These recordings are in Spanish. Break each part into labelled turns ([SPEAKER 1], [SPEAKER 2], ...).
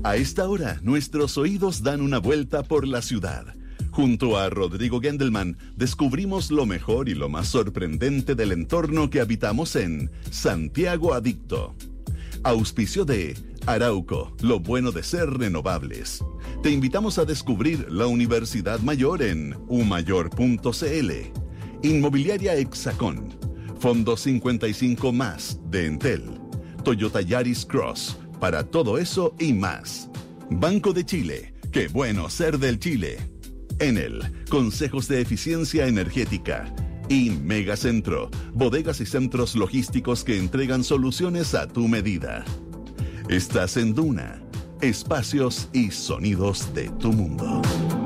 [SPEAKER 1] A esta hora, nuestros oídos dan una vuelta por la ciudad. Junto a Rodrigo Gendelman, descubrimos lo mejor y lo más sorprendente del entorno que habitamos en Santiago Adicto. Auspicio de Arauco, lo bueno de ser renovables. Te invitamos a descubrir la Universidad Mayor en umayor.cl. Inmobiliaria Hexacón. Fondo 55 más de Entel. Toyota Yaris Cross. Para todo eso y más. Banco de Chile. Qué bueno ser del Chile. Enel. Consejos de eficiencia energética. Y Megacentro. Bodegas y centros logísticos que entregan soluciones a tu medida. Estás en Duna. Espacios y sonidos de tu mundo.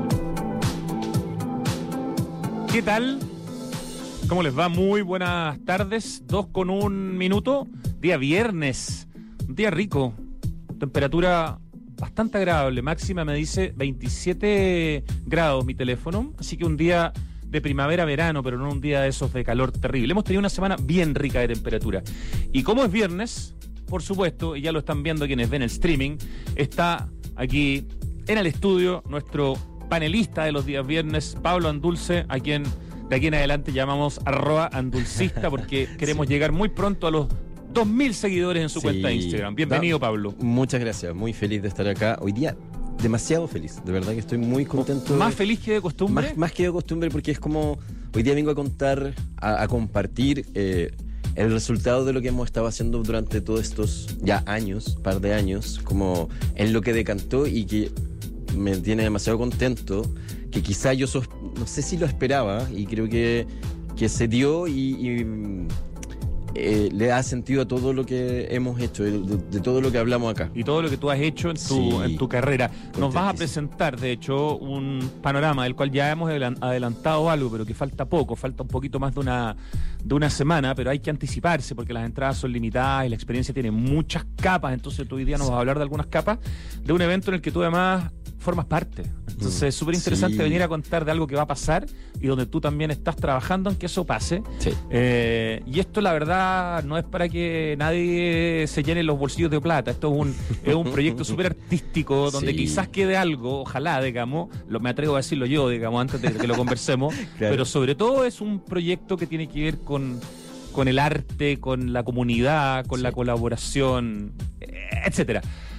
[SPEAKER 2] ¿Qué tal? ¿Cómo les va? Muy buenas tardes. 2:01. Día viernes. Un día rico. Temperatura bastante agradable. Máxima me dice 27 grados mi teléfono. Así que un día de primavera-verano, pero no un día de esos de calor terrible. Hemos tenido una semana bien rica de temperatura. Y como es viernes, por supuesto, y ya lo están viendo quienes ven el streaming, está aquí en el estudio nuestro panelista de los días viernes, Pablo Andulce, a quien de aquí en adelante llamamos @andulcista porque queremos llegar muy pronto a los 2.000 seguidores en su cuenta de Instagram. Bienvenido, Pablo.
[SPEAKER 3] Muchas gracias, muy feliz de estar acá. Hoy día, demasiado feliz, de verdad que estoy muy contento.
[SPEAKER 2] ¿Más feliz que de costumbre?
[SPEAKER 3] Más que de costumbre, porque es como, hoy día vengo a contar, a compartir el resultado de lo que hemos estado haciendo durante todos estos ya años, par de años, como en lo que decantó y que me tiene demasiado contento, que quizá yo no sé si lo esperaba, y creo que se dio y le da sentido a todo lo que hemos hecho, de todo lo que hablamos acá.
[SPEAKER 2] Y todo lo que tú has hecho en tu carrera. Nos vas a presentar, de hecho, un panorama del cual ya hemos adelantado algo, pero que falta poco, falta un poquito más de una semana, pero hay que anticiparse porque las entradas son limitadas y la experiencia tiene muchas capas. Entonces tú hoy día nos vas a hablar de algunas capas de un evento en el que tú además formas parte. Entonces es súper interesante venir a contar de algo que va a pasar y donde tú también estás trabajando en que eso pase.
[SPEAKER 3] Sí.
[SPEAKER 2] Y esto, la verdad, no es para que nadie se llene los bolsillos de plata. Esto es un proyecto súper artístico donde quizás quede algo, ojalá, digamos, me atrevo a decirlo yo, digamos, antes de que lo conversemos, claro. Pero sobre todo es un proyecto que tiene que ver con el arte, con la comunidad, con la colaboración, etcétera.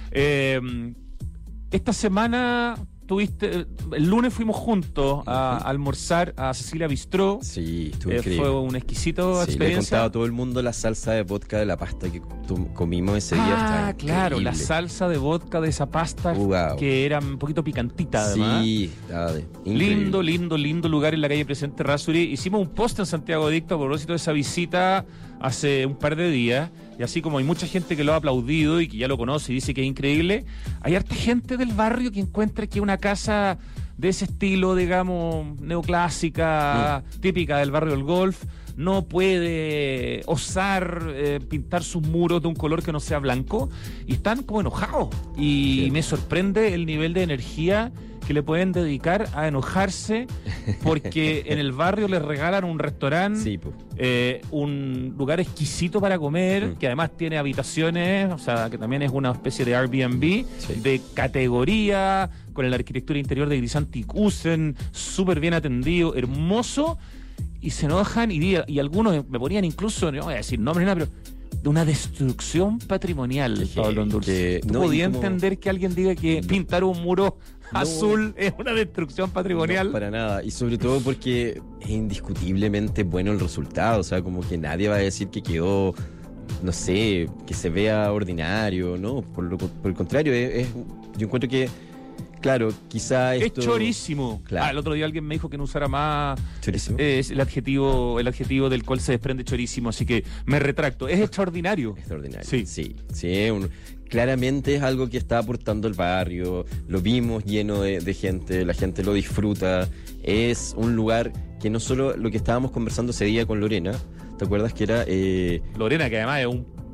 [SPEAKER 2] Esta semana el lunes fuimos juntos a almorzar a Cecilia Bistró.
[SPEAKER 3] Sí, estuvo increíble.
[SPEAKER 2] Fue una exquisita experiencia.
[SPEAKER 3] Le he contado a todo el mundo la salsa de vodka de la pasta que comimos ese día.
[SPEAKER 2] Claro, la salsa de vodka de esa pasta que era un poquito picantita, además. Sí, lindo lugar en la calle Presidente Errázuriz. Hicimos un post en Santiago Adicto a propósito de esa visita hace un par de días, y así como hay mucha gente que lo ha aplaudido y que ya lo conoce y dice que es increíble, hay harta gente del barrio que encuentra que una casa de ese estilo, digamos, neoclásica, típica del barrio del golf, no puede osar pintar sus muros de un color que no sea blanco, y están como enojados, y me sorprende el nivel de energía que le pueden dedicar a enojarse porque en el barrio les regalan un restaurante, un lugar exquisito para comer, que además tiene habitaciones, o sea, que también es una especie de Airbnb de categoría, con la arquitectura interior de Grisanti Kusen, súper bien atendido, hermoso, y se enojan y algunos me ponían incluso, no voy a decir nombres, nada, pero de una destrucción patrimonial, Pablo Andulce. ¿Tú podías entender que alguien diga que pintar un muro azul es una destrucción patrimonial?
[SPEAKER 3] No, para nada, y sobre todo porque es indiscutiblemente bueno el resultado, o sea, como que nadie va a decir que quedó, no sé, que se vea ordinario, ¿no? Por el contrario, yo encuentro que, claro, quizá esto...
[SPEAKER 2] Es chorísimo. Claro. El otro día alguien me dijo que no usara más...
[SPEAKER 3] ¿Chorísimo?
[SPEAKER 2] Es el adjetivo del cual se desprende chorísimo, así que me retracto. Es extraordinario.
[SPEAKER 3] Extraordinario.
[SPEAKER 2] Sí.
[SPEAKER 3] Claramente es algo que está aportando el barrio, lo vimos lleno de gente, la gente lo disfruta, es un lugar que no solo lo que estábamos conversando ese día con Lorena, ¿te acuerdas que era...?
[SPEAKER 2] Lorena, que además es un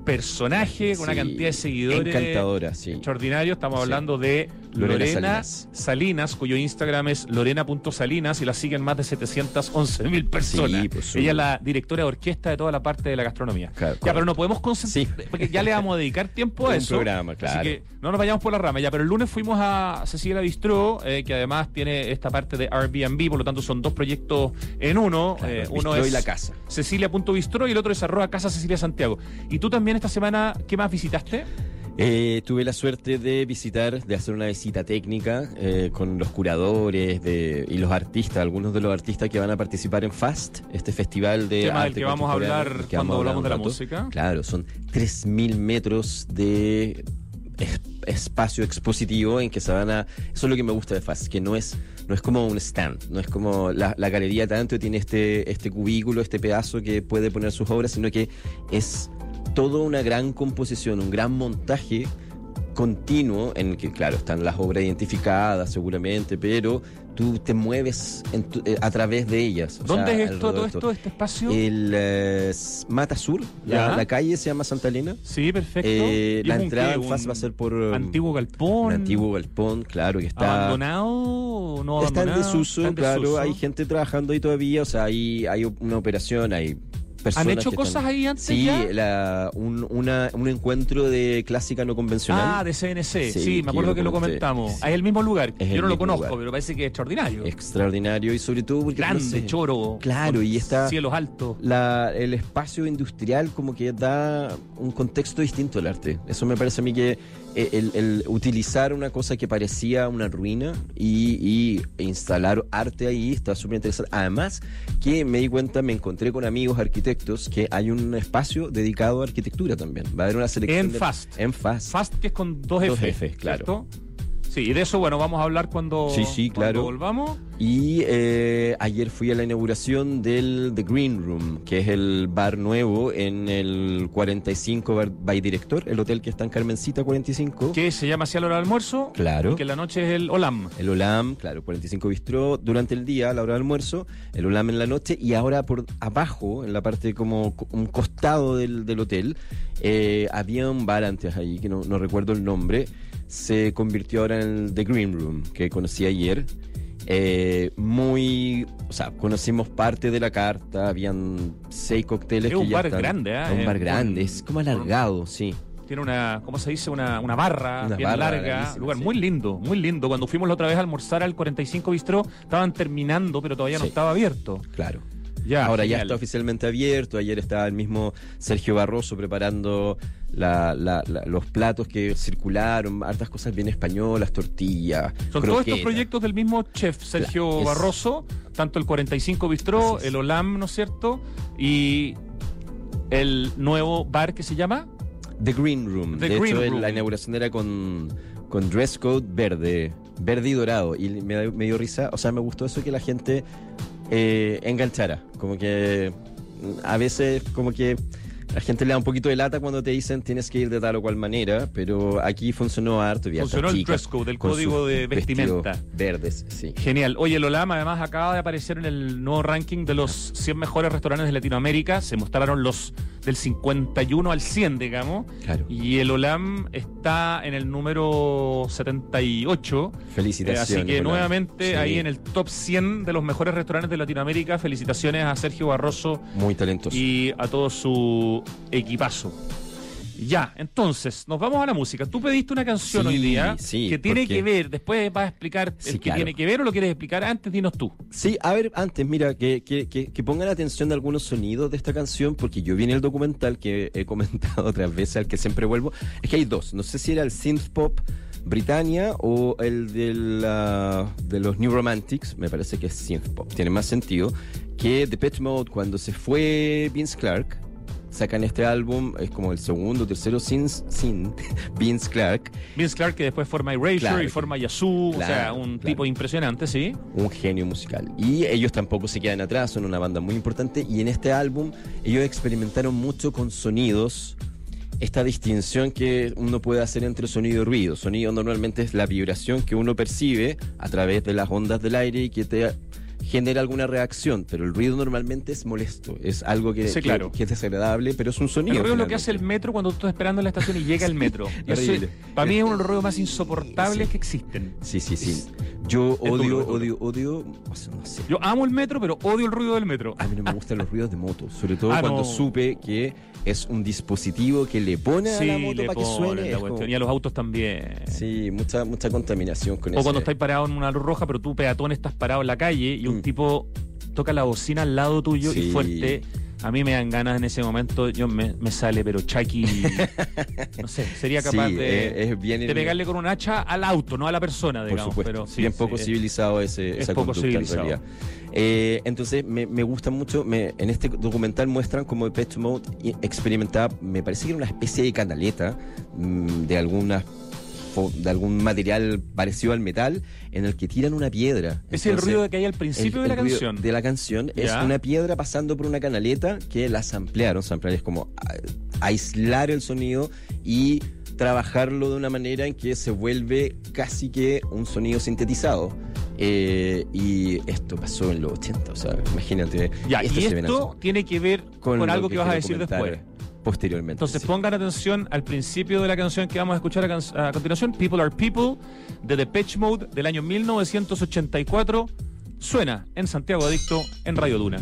[SPEAKER 2] personaje con una cantidad de seguidores
[SPEAKER 3] encantadora, sí,
[SPEAKER 2] extraordinario. Estamos hablando de Lorena Salinas, cuyo Instagram es lorena.salinas y la siguen más de 711.000 personas. Sí, ella es la directora de orquesta de toda la parte de la gastronomía. Claro, ya, pero no podemos concentrar, porque ya le vamos a dedicar tiempo a eso.
[SPEAKER 3] Programa, claro.
[SPEAKER 2] Así que no nos vayamos por la rama. Ya, pero el lunes fuimos a Cecilia Bistró, que además tiene esta parte de Airbnb, por lo tanto son dos proyectos en uno.
[SPEAKER 3] Claro,
[SPEAKER 2] uno
[SPEAKER 3] es
[SPEAKER 2] y
[SPEAKER 3] la casa.
[SPEAKER 2] Cecilia.bistró y el otro es @Casa Cecilia Santiago. Y tú también esta semana, ¿qué más visitaste?
[SPEAKER 3] Tuve la suerte de hacer una visita técnica con los curadores y los artistas, algunos de los artistas que van a participar en FAST, este festival de
[SPEAKER 2] tema del que vamos a hablar cuando hablamos de la música.
[SPEAKER 3] Claro, son 3.000 metros de espacio expositivo en que se van a... Eso es lo que me gusta de FAST, que no es como un stand, no es como la galería tanto, tiene este cubículo, este pedazo que puede poner sus obras, sino que es toda una gran composición, un gran montaje continuo en el que, claro, están las obras identificadas seguramente, pero tú te mueves a través de ellas.
[SPEAKER 2] ¿Dónde es todo esto, este espacio?
[SPEAKER 3] El Mata Sur, la calle se llama Santa Elena.
[SPEAKER 2] Sí, perfecto.
[SPEAKER 3] La entrada en FAS va a ser por...
[SPEAKER 2] Antiguo galpón.
[SPEAKER 3] Un antiguo galpón, claro, que está...
[SPEAKER 2] ¿Abandonado o no
[SPEAKER 3] abandonado? Está en desuso, claro,
[SPEAKER 2] desuso.
[SPEAKER 3] Hay gente trabajando ahí todavía, o sea, hay una operación, hay...
[SPEAKER 2] ¿Han hecho cosas ahí antes?
[SPEAKER 3] Sí,
[SPEAKER 2] ya?
[SPEAKER 3] un encuentro de clásica no convencional.
[SPEAKER 2] De CNC, sí, me acuerdo que lo comentamos. Sí. Es el mismo lugar, yo no lo conozco, pero parece que es extraordinario.
[SPEAKER 3] Extraordinario y sobre todo porque...
[SPEAKER 2] Grande, choro.
[SPEAKER 3] Claro, y está...
[SPEAKER 2] Cielos altos.
[SPEAKER 3] El espacio industrial como que da un contexto distinto al arte. Eso me parece a mí que el utilizar una cosa que parecía una ruina y instalar arte ahí está súper interesante. Además que me encontré con amigos arquitectos que hay un espacio dedicado a arquitectura también. Va a haber una selección
[SPEAKER 2] FAST.
[SPEAKER 3] En FAST.
[SPEAKER 2] FAST, que es con dos F,
[SPEAKER 3] claro.
[SPEAKER 2] ¿cierto? Sí, y de eso, bueno, vamos a hablar cuando volvamos.
[SPEAKER 3] Y ayer fui a la inauguración del The Green Room, que es el bar nuevo en el 45 by Director, el hotel que está en Carmencita 45.
[SPEAKER 2] Que se llama así a la hora del almuerzo.
[SPEAKER 3] Claro.
[SPEAKER 2] Y que en la noche es el Olam.
[SPEAKER 3] El Olam, claro, 45 Bistró durante el día, a la hora del almuerzo, el Olam en la noche, y ahora por abajo, en la parte como un costado del hotel, había un bar antes ahí, que no recuerdo el nombre, se convirtió ahora en el The Green Room, que conocí ayer. Conocimos parte de la carta, habían 6 cócteles.
[SPEAKER 2] Es un bar grande,
[SPEAKER 3] Es un bar grande, es como alargado, sí.
[SPEAKER 2] Tiene una, ¿cómo se dice? Una barra bien larga, lugar muy lindo, muy lindo. Cuando fuimos la otra vez a almorzar al 45 Bistró, estaban terminando, pero todavía no estaba abierto.
[SPEAKER 3] Claro.
[SPEAKER 2] Ahora
[SPEAKER 3] genial. Ya está oficialmente abierto. Ayer estaba el mismo Sergio Barroso preparando los platos que circularon, hartas cosas bien españolas, tortillas,
[SPEAKER 2] son todos estos proyectos del mismo chef Sergio Barroso, tanto el 45 Bistró, el Olam, ¿no es cierto? Y el nuevo bar que se llama
[SPEAKER 3] The Green Room. De hecho, la inauguración era con dress code verde y dorado, y me dio risa, o sea, me gustó eso que la gente enganchara, como que a veces como que la gente le da un poquito de lata cuando te dicen tienes que ir de tal o cual manera, pero aquí funcionó harto.
[SPEAKER 2] Funcionó el dress code, el código de vestimenta.
[SPEAKER 3] Verdes, sí.
[SPEAKER 2] Genial. Oye, el Olam además acaba de aparecer en el nuevo ranking de los 100 mejores restaurantes de Latinoamérica. Se mostraron los del 51 al 100, digamos.
[SPEAKER 3] Claro.
[SPEAKER 2] Y el Olam está en el número 78.
[SPEAKER 3] Felicitaciones.
[SPEAKER 2] Así que
[SPEAKER 3] Olam.
[SPEAKER 2] Nuevamente ahí en el top 100 de los mejores restaurantes de Latinoamérica. Felicitaciones a Sergio Barroso.
[SPEAKER 3] Muy talentoso.
[SPEAKER 2] Y a todo su equipazo. Ya, entonces, nos vamos a la música. Tú pediste una canción hoy día que tiene que ver, después vas a explicar que tiene que ver, o lo quieres explicar antes, dinos tú.
[SPEAKER 3] Sí, a ver, antes, mira, que pongan atención de algunos sonidos de esta canción, porque yo vi en el documental que he comentado otras veces, al que siempre vuelvo, es que hay dos, no sé si era el synth pop Britannia o el de los New Romantics, me parece que es synth pop, tiene más sentido, que Depeche Mode, cuando se fue Vince Clarke, sacan este álbum, es como el segundo o tercero sin Vince Clarke.
[SPEAKER 2] Vince Clarke, que después forma Erasure y forma Yazoo, o sea, un tipo impresionante, ¿sí?
[SPEAKER 3] Un genio musical. Y ellos tampoco se quedan atrás, son una banda muy importante, y en este álbum ellos experimentaron mucho con sonidos, esta distinción que uno puede hacer entre sonido y ruido. Sonido normalmente es la vibración que uno percibe a través de las ondas del aire y que te genera alguna reacción, pero el ruido normalmente es molesto, es algo que,
[SPEAKER 2] sí, claro,
[SPEAKER 3] que es desagradable, pero es un sonido.
[SPEAKER 2] El ruido es lo que hace el metro cuando tú estás esperando en la estación y llega el metro. Para mí es uno de los ruidos más insoportables que existen.
[SPEAKER 3] Sí. Yo odio, no sé.
[SPEAKER 2] Yo amo el metro, pero odio el ruido del metro.
[SPEAKER 3] A mí no me gustan los ruidos de moto, sobre todo cuando supe que es un dispositivo que le pone a la moto para que suene.
[SPEAKER 2] Y a los autos también.
[SPEAKER 3] Sí, mucha contaminación con eso.
[SPEAKER 2] O cuando estáis parado en una luz roja, pero tú, peatón, estás parado en la calle y un tipo toca la bocina al lado tuyo y fuerte. A mí me dan ganas en ese momento, me sale, pero Chucky, no sé, sería capaz de pegarle con un hacha al auto, no a la persona, digamos.
[SPEAKER 3] Por supuesto, pero bien poco civilizado esa
[SPEAKER 2] poco
[SPEAKER 3] conducta,
[SPEAKER 2] civilizado.
[SPEAKER 3] En realidad. Entonces, me gusta mucho, en este documental muestran cómo Depeche Mode experimentaba, me parece que era una especie de canaleta de algún material parecido al metal, en el que tiran una piedra.
[SPEAKER 2] Es el ruido que hay al principio de la canción.
[SPEAKER 3] De la canción es una piedra pasando por una canaleta que la samplearon. Samplear es como aislar el sonido y trabajarlo de una manera en que se vuelve casi que un sonido sintetizado. Y esto pasó en los 80, o sea, imagínate.
[SPEAKER 2] Y esto tiene que ver con algo que vas a decir después.
[SPEAKER 3] Posteriormente.
[SPEAKER 2] Entonces pongan atención al principio de la canción que vamos a escuchar a continuación, People Are People, de Depeche Mode, del año 1984. Suena en Santiago Adicto, en Radio Duna.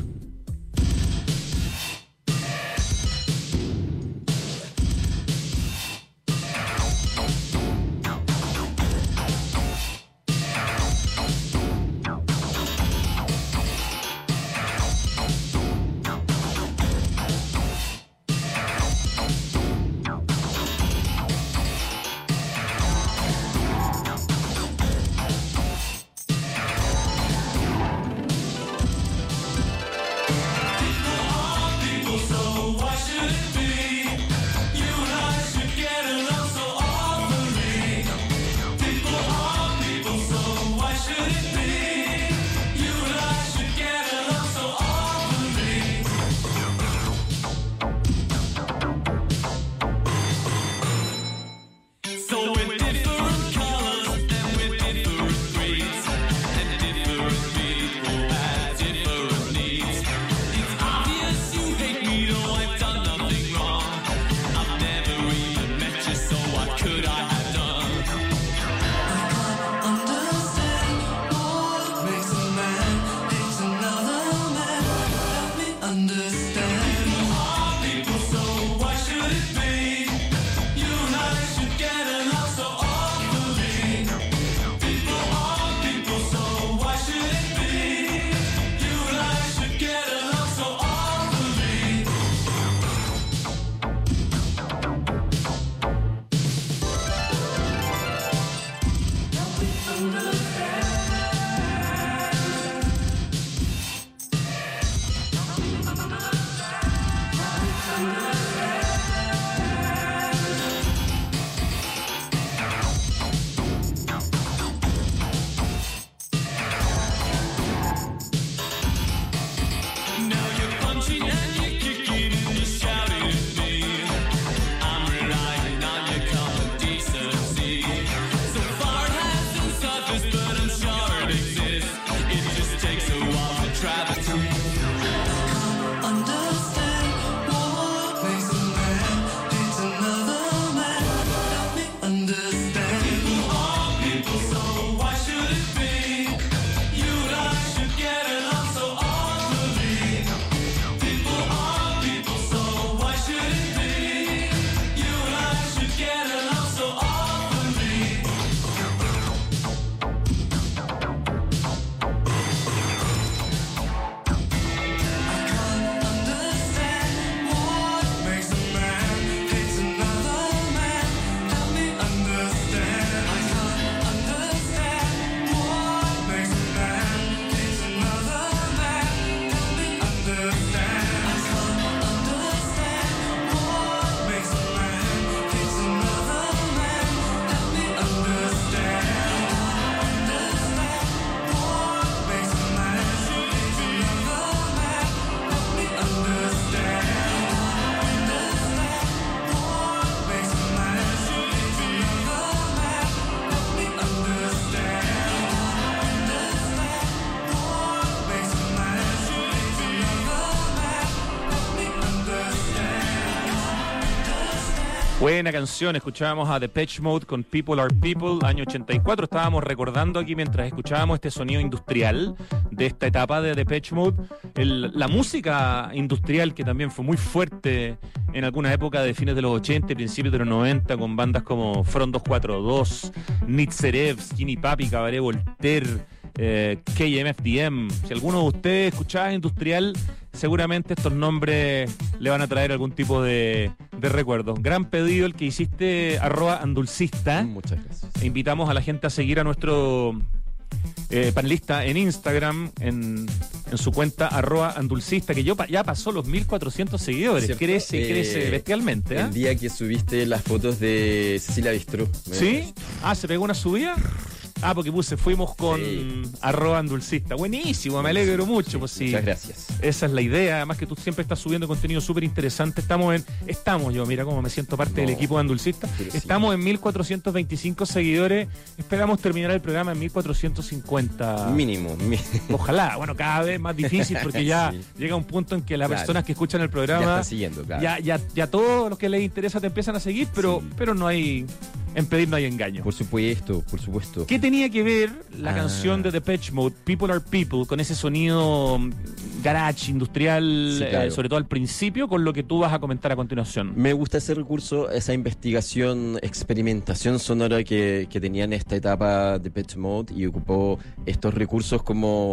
[SPEAKER 2] Buena canción, escuchábamos a Depeche Mode con People Are People, año 84. Estábamos recordando aquí mientras escuchábamos este sonido industrial de esta etapa de Depeche Mode, la música industrial que también fue muy fuerte en alguna época de fines de los 80 y principios de los 90, con bandas como Front 242, Nitzerev, Skinny Papi, Cabaret Voltaire, KMFDM. Si alguno de ustedes escuchaba industrial, seguramente estos nombres le van a traer algún tipo de recuerdo. Gran pedido el que hiciste, @andulcista.
[SPEAKER 3] Muchas gracias.
[SPEAKER 2] Invitamos a la gente a seguir a nuestro panelista en Instagram, en su cuenta @andulcista, que ya pasó los 1400 seguidores. ¿Cierto? Crece bestialmente.
[SPEAKER 3] El día que subiste las fotos de Cecilia Bistró.
[SPEAKER 2] ¿Sí? ¿Se pegó una subida? Porque fuimos con @andulcista. Buenísimo, me alegro mucho. Pues sí.
[SPEAKER 3] Muchas gracias.
[SPEAKER 2] Esa es la idea, además que tú siempre estás subiendo contenido súper interesante. Yo, mira cómo me siento parte del equipo de Andulcista. Estamos en 1425 seguidores. Esperamos terminar el programa en 1450.
[SPEAKER 3] Mínimo.
[SPEAKER 2] Ojalá, cada vez más difícil porque ya llega un punto en que las personas que escuchan el programa
[SPEAKER 3] ya están siguiendo, claro.
[SPEAKER 2] Ya todos los que les interesa te empiezan a seguir, pero no hay... En pedir no hay engaño.
[SPEAKER 3] Por supuesto.
[SPEAKER 2] ¿Qué tenía que ver la canción de Depeche Mode, People Are People, con ese sonido garage, industrial,
[SPEAKER 3] sí, claro,
[SPEAKER 2] sobre todo al principio, con lo que tú vas a comentar a continuación?
[SPEAKER 3] Me gusta ese recurso, esa investigación, experimentación sonora que tenía en esta etapa de Depeche Mode, y ocupó estos recursos como...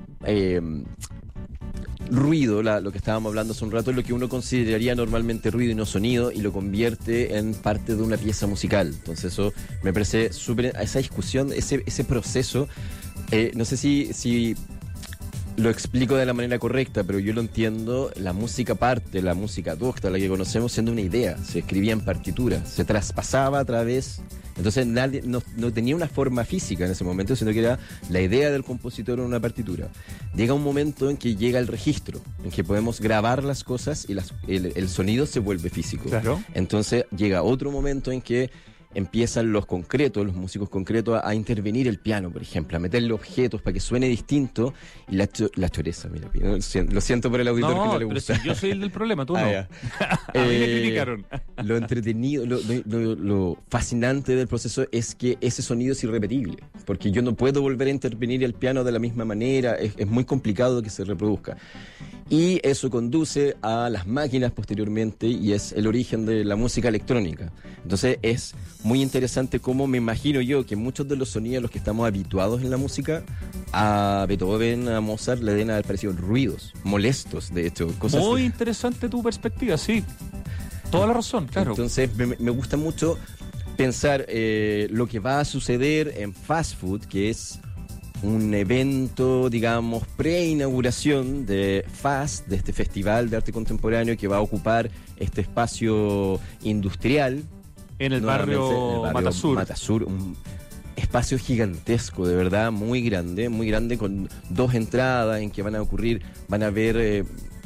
[SPEAKER 3] ruido, lo que estábamos hablando hace un rato, lo que uno consideraría normalmente ruido y no sonido, y lo convierte en parte de una pieza musical. Entonces eso me parece súper... Esa discusión, ese proceso, no sé si lo explico de la manera correcta, pero yo lo entiendo. La música parte, la música docta, la que conocemos, siendo una idea, se escribía en partitura, se traspasaba a través... Entonces nadie no tenía una forma física en ese momento, sino que era la idea del compositor en una partitura. Llega un momento en que llega el registro, en que podemos grabar las cosas y el sonido se vuelve físico.
[SPEAKER 2] Claro.
[SPEAKER 3] Entonces llega otro momento en que empiezan los músicos concretos a intervenir el piano, por ejemplo, a meterle objetos para que suene distinto, y la choreza, mira, lo siento por el auditor que no le gusta.
[SPEAKER 2] Pero si yo soy el del problema, tú no. A mí me criticaron.
[SPEAKER 3] Lo entretenido, lo fascinante del proceso es que ese sonido es irrepetible, porque yo no puedo volver a intervenir el piano de la misma manera, es muy complicado que se reproduzca. Y eso conduce a las máquinas posteriormente, y es el origen de la música electrónica. Entonces es muy interesante cómo me imagino yo que muchos de los sonidos a los que estamos habituados en la música, a Beethoven, a Mozart, le deben haber parecido ruidos, molestos, de hecho. Cosas
[SPEAKER 2] muy interesante tu perspectiva, sí. Toda la razón, claro.
[SPEAKER 3] Entonces me gusta mucho pensar lo que va a suceder en Fast Food, que es un evento, digamos, pre-inauguración de FAST, de este Festival de Arte Contemporáneo que va a ocupar este espacio industrial.
[SPEAKER 2] En el barrio
[SPEAKER 3] Matasur, un espacio gigantesco, de verdad, muy grande, con 2 entradas en que van a haber,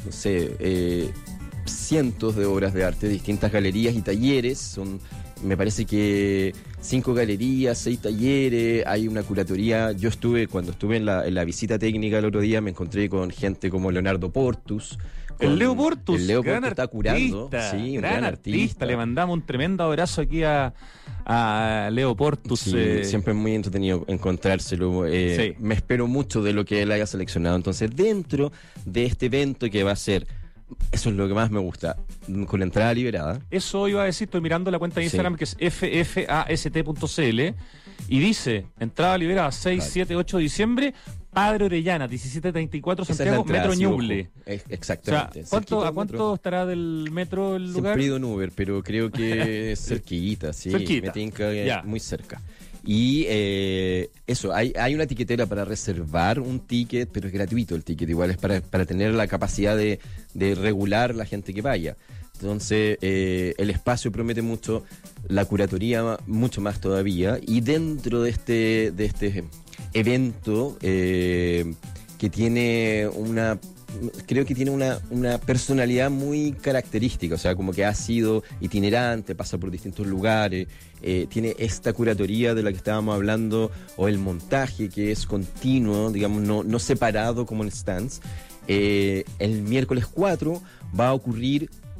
[SPEAKER 3] cientos de obras de arte, distintas galerías y talleres. Me parece que 5 galerías, 6 talleres, hay una curatoría. Cuando estuve en la visita técnica el otro día, me encontré con gente como Leonardo Portus.
[SPEAKER 2] El Leo Portus
[SPEAKER 3] está curando. Sí, un gran artista.
[SPEAKER 2] Le mandamos un tremendo abrazo aquí a Leo Portus.
[SPEAKER 3] Sí, siempre es muy entretenido encontrárselo.
[SPEAKER 2] Sí.
[SPEAKER 3] Me espero mucho de lo que él haya seleccionado. Entonces, dentro de este evento que va a ser... Eso es lo que más me gusta, con la entrada liberada.
[SPEAKER 2] Eso iba a decir, estoy mirando la cuenta de Instagram, que es ffast.cl, y dice, entrada liberada 6, 7, 8 de diciembre, Padre Orellana, 1734 Santiago, Metro Ñuble.
[SPEAKER 3] Exactamente.
[SPEAKER 2] O sea, ¿a cuánto estará del metro el lugar?
[SPEAKER 3] Siempre he ido en Uber, pero creo que es cerquita, sí.
[SPEAKER 2] Cerquita.
[SPEAKER 3] Me tinca muy cerca. Y eso, hay una tiquetera para reservar un ticket, pero es gratuito el ticket, igual es para tener la capacidad de regular la gente que vaya. Entonces, el espacio promete mucho, la curatoría mucho más todavía, y dentro de este evento que tiene creo que tiene una personalidad muy característica, o sea, como que ha sido itinerante, pasa por distintos lugares, tiene esta curatoría de la que estábamos hablando, o el montaje que es continuo, digamos, no separado como en stands. El miércoles 4 va a ocurrir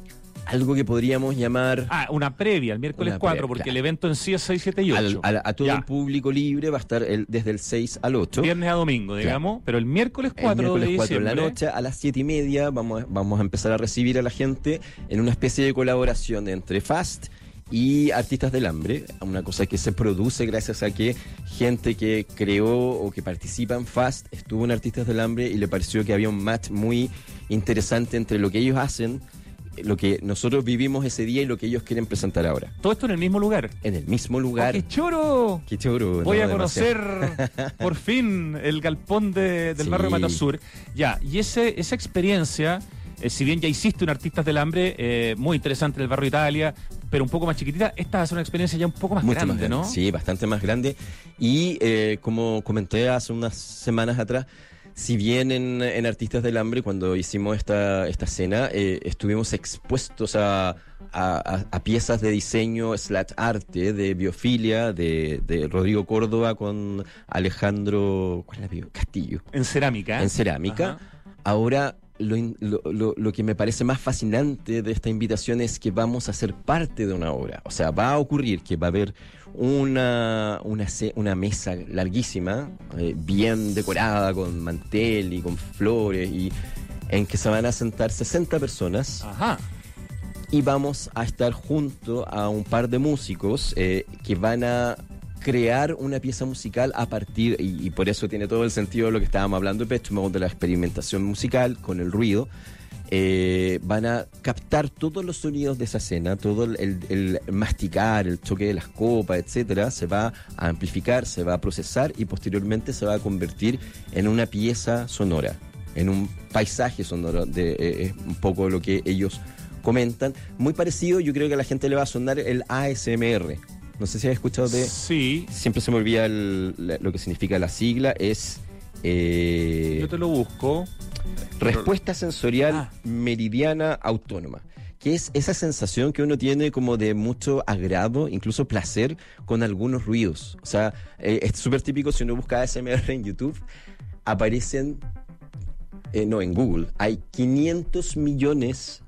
[SPEAKER 3] algo que podríamos llamar...
[SPEAKER 2] una previa, el miércoles 4, porque el evento en sí es 6, 7 y 8.
[SPEAKER 3] A todo el público libre va a estar desde el 6 al 8.
[SPEAKER 2] Viernes a domingo, digamos, pero el miércoles 4 de diciembre.
[SPEAKER 3] En la noche, a las 7:30, vamos a empezar a recibir a la gente en una especie de colaboración entre FAST y Artistas del Hambre, una cosa que se produce gracias a que gente que creó o que participa en FAST estuvo en Artistas del Hambre y le pareció que había un match muy interesante entre lo que ellos hacen, lo que nosotros vivimos ese día y lo que ellos quieren presentar ahora.
[SPEAKER 2] ¿Todo esto en el mismo lugar?
[SPEAKER 3] En el mismo lugar.
[SPEAKER 2] ¡Qué choro!
[SPEAKER 3] ¡Qué choro!
[SPEAKER 2] Voy a conocer por fin el galpón del barrio Matasur. Ya, y esa experiencia, si bien ya hiciste un Artistas del Hambre muy interesante en el barrio Italia, pero un poco más chiquitita, esta va a ser una experiencia ya un poco más grande, ¿no?
[SPEAKER 3] Sí, bastante más grande. Y como comenté hace unas semanas atrás, si bien en Artistas del Hambre, cuando hicimos esta cena, estuvimos expuestos a piezas de diseño / arte de biofilia de Rodrigo Córdoba con Alejandro Castillo.
[SPEAKER 2] En cerámica.
[SPEAKER 3] En cerámica. Ajá. Ahora, lo que me parece más fascinante de esta invitación es que vamos a ser parte de una obra. O sea, va a ocurrir que va a haber una mesa larguísima, bien decorada, con mantel y con flores, y en que se van a sentar 60 personas.
[SPEAKER 2] Ajá.
[SPEAKER 3] Y vamos a estar junto a un par de músicos que van a crear una pieza musical a partir, y por eso tiene todo el sentido de lo que estábamos hablando de la experimentación musical con el ruido. Van a captar todos los sonidos de esa escena, todo el masticar, el choque de las copas, etcétera, se va a amplificar, se va a procesar y posteriormente se va a convertir en una pieza sonora, en un paisaje sonoro, es un poco lo que ellos comentan. Muy parecido, yo creo que a la gente le va a sonar el ASMR. No sé si has escuchado de...
[SPEAKER 2] Sí.
[SPEAKER 3] Siempre se me olvida lo que significa la sigla. Es...
[SPEAKER 2] Yo te lo busco.
[SPEAKER 3] Respuesta sensorial meridiana autónoma. Que es esa sensación que uno tiene como de mucho agrado, incluso placer, con algunos ruidos. O sea, es súper típico si uno busca ASMR en YouTube, aparecen... en Google. Hay 500 millones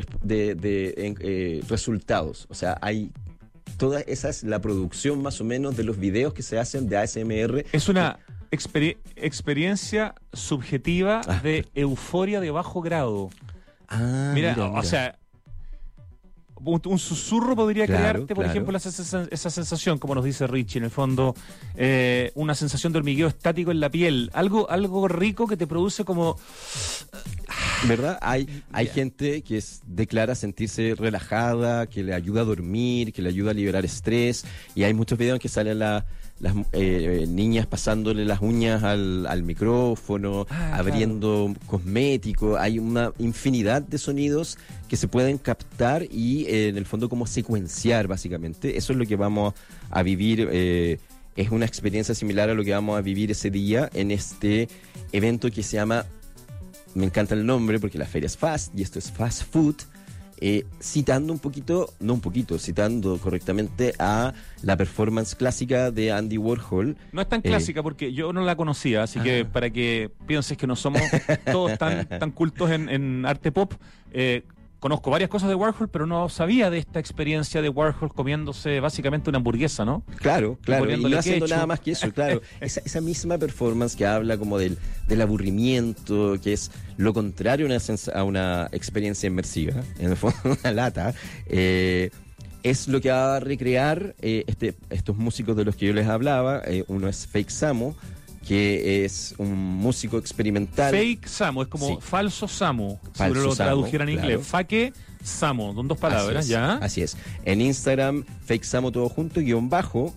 [SPEAKER 3] de resultados. O sea, hay... Toda esa es la producción más o menos de los videos que se hacen de ASMR.
[SPEAKER 2] Es una experiencia subjetiva de euforia de bajo grado. Mira. O sea, un susurro podría crearte, por ejemplo, esa sensación, como nos dice Richie, en el fondo, una sensación de hormigueo estático en la piel, algo rico que te produce como...
[SPEAKER 3] ¿Verdad? Hay gente que declara sentirse relajada, que le ayuda a dormir, que le ayuda a liberar estrés, y hay muchos videos en que salen las niñas pasándole las uñas al micrófono, abriendo cosméticos. Hay una infinidad de sonidos que se pueden captar y en el fondo como secuenciar, básicamente. Eso es lo que vamos a vivir. Es una experiencia similar a lo que vamos a vivir ese día en este evento que se llama... Me encanta el nombre porque la feria es fast y esto es fast food, citando citando correctamente a la performance clásica de Andy Warhol.
[SPEAKER 2] No es tan clásica porque yo no la conocía, así que para que pienses que no somos todos tan cultos en arte pop, conozco varias cosas de Warhol, pero no sabía de esta experiencia de Warhol comiéndose básicamente una hamburguesa, ¿no?
[SPEAKER 3] Claro, y no haciendo nada más que eso, claro. esa misma performance que habla como del aburrimiento, que es lo contrario a una experiencia inmersiva, en el fondo una lata, es lo que va a recrear estos músicos de los que yo les hablaba. Uno es Fake Samo, que es un músico experimental.
[SPEAKER 2] Fake Samo, es como falso Samo, si lo tradujeran en inglés. Fake Samo, son dos palabras,
[SPEAKER 3] Así es. En Instagram, Fake Samo todo junto, _.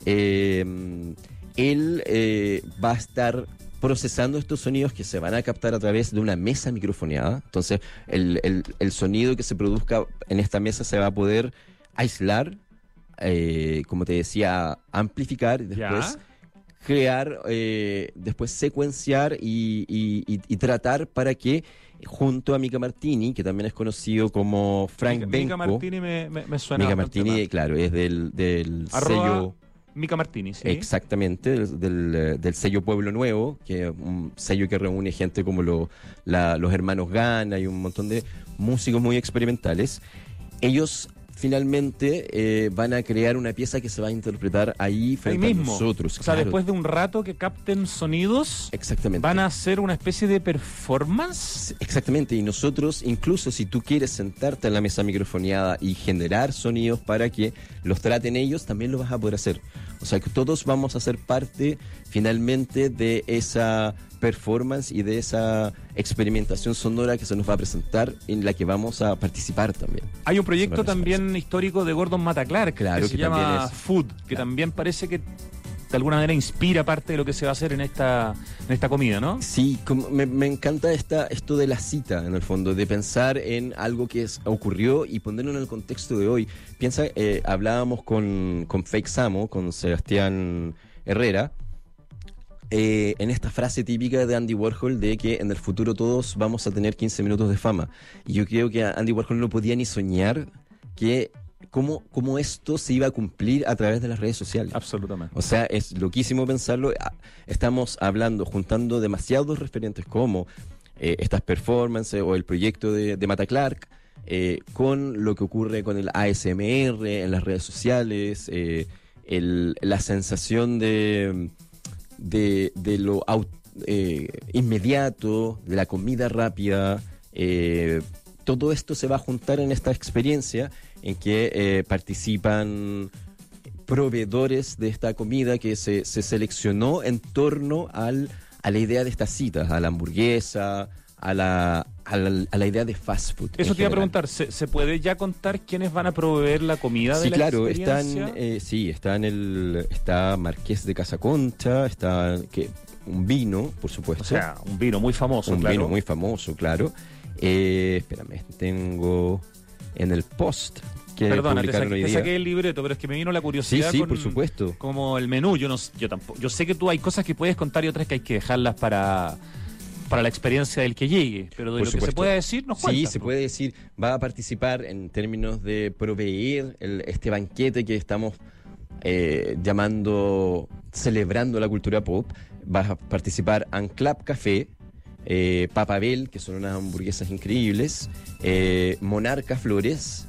[SPEAKER 3] Él va a estar procesando estos sonidos que se van a captar a través de una mesa microfoneada. Entonces, el sonido que se produzca en esta mesa se va a poder aislar, como te decía, amplificar y después... crear, después secuenciar y tratar para que junto a Mika Martini, que también es conocido como Frank Benko.
[SPEAKER 2] Mika Martini me suena.
[SPEAKER 3] Mika Martini, claro, es del sello
[SPEAKER 2] Mica Martini, sí.
[SPEAKER 3] Exactamente, del sello Pueblo Nuevo, que es un sello que reúne gente como los hermanos Gana y un montón de músicos muy experimentales. Ellos finalmente van a crear una pieza que se va a interpretar ahí frente a nosotros.
[SPEAKER 2] O sea, después de un rato que capten sonidos,
[SPEAKER 3] exactamente,
[SPEAKER 2] van a hacer una especie de performance.
[SPEAKER 3] Exactamente, y nosotros, incluso si tú quieres sentarte en la mesa microfoneada y generar sonidos para que los traten ellos, también lo vas a poder hacer. O sea, que todos vamos a ser parte finalmente de esa performance y de esa experimentación sonora que se nos va a presentar, en la que vamos a participar también.
[SPEAKER 2] Hay un proyecto también histórico de Gordon Matta Clark,
[SPEAKER 3] claro,
[SPEAKER 2] que se llama Food, que también parece que de alguna manera inspira parte de lo que se va a hacer en esta comida, ¿no?
[SPEAKER 3] Sí, me encanta esto de la cita, en el fondo, de pensar en algo que ocurrió y ponerlo en el contexto de hoy. Piensa, hablábamos con Fake Samo, con Sebastián Herrera, en esta frase típica de Andy Warhol de que en el futuro todos vamos a tener 15 minutos de fama. Y yo creo que Andy Warhol no podía ni soñar que cómo esto se iba a cumplir a través de las redes sociales.
[SPEAKER 2] Absolutamente.
[SPEAKER 3] O sea, es loquísimo pensarlo. Estamos juntando demasiados referentes como estas performances o el proyecto de Matta Clark, con lo que ocurre con el ASMR en las redes sociales, la sensación de lo inmediato, de la comida rápida. Todo esto se va a juntar en esta experiencia en que participan proveedores de esta comida que se seleccionó en torno a la idea de estas citas, a la hamburguesa, a la idea de fast food.
[SPEAKER 2] Eso te iba a preguntar, ¿se puede ya contar quiénes van a proveer la comida de la experiencia?
[SPEAKER 3] Está Marqués de Casa Concha, está un vino, por supuesto.
[SPEAKER 2] O sea, un vino muy famoso,
[SPEAKER 3] claro. Un vino muy famoso, claro. Espérame, tengo en el post que
[SPEAKER 2] perdona,
[SPEAKER 3] publicaron hoy día.
[SPEAKER 2] Te saqué el libreto, pero es que me vino la curiosidad.
[SPEAKER 3] Sí, por supuesto.
[SPEAKER 2] Como el menú, yo tampoco. Yo sé que tú hay cosas que puedes contar y otras que hay que dejarlas para la experiencia del que llegue, pero de lo que se pueda decir, nos cuentas.
[SPEAKER 3] Sí, se puede decir. Va a participar en términos de proveer este banquete que estamos celebrando la cultura pop. Va a participar Anclap Café, Papa Bell, que son unas hamburguesas increíbles, Monarca Flores,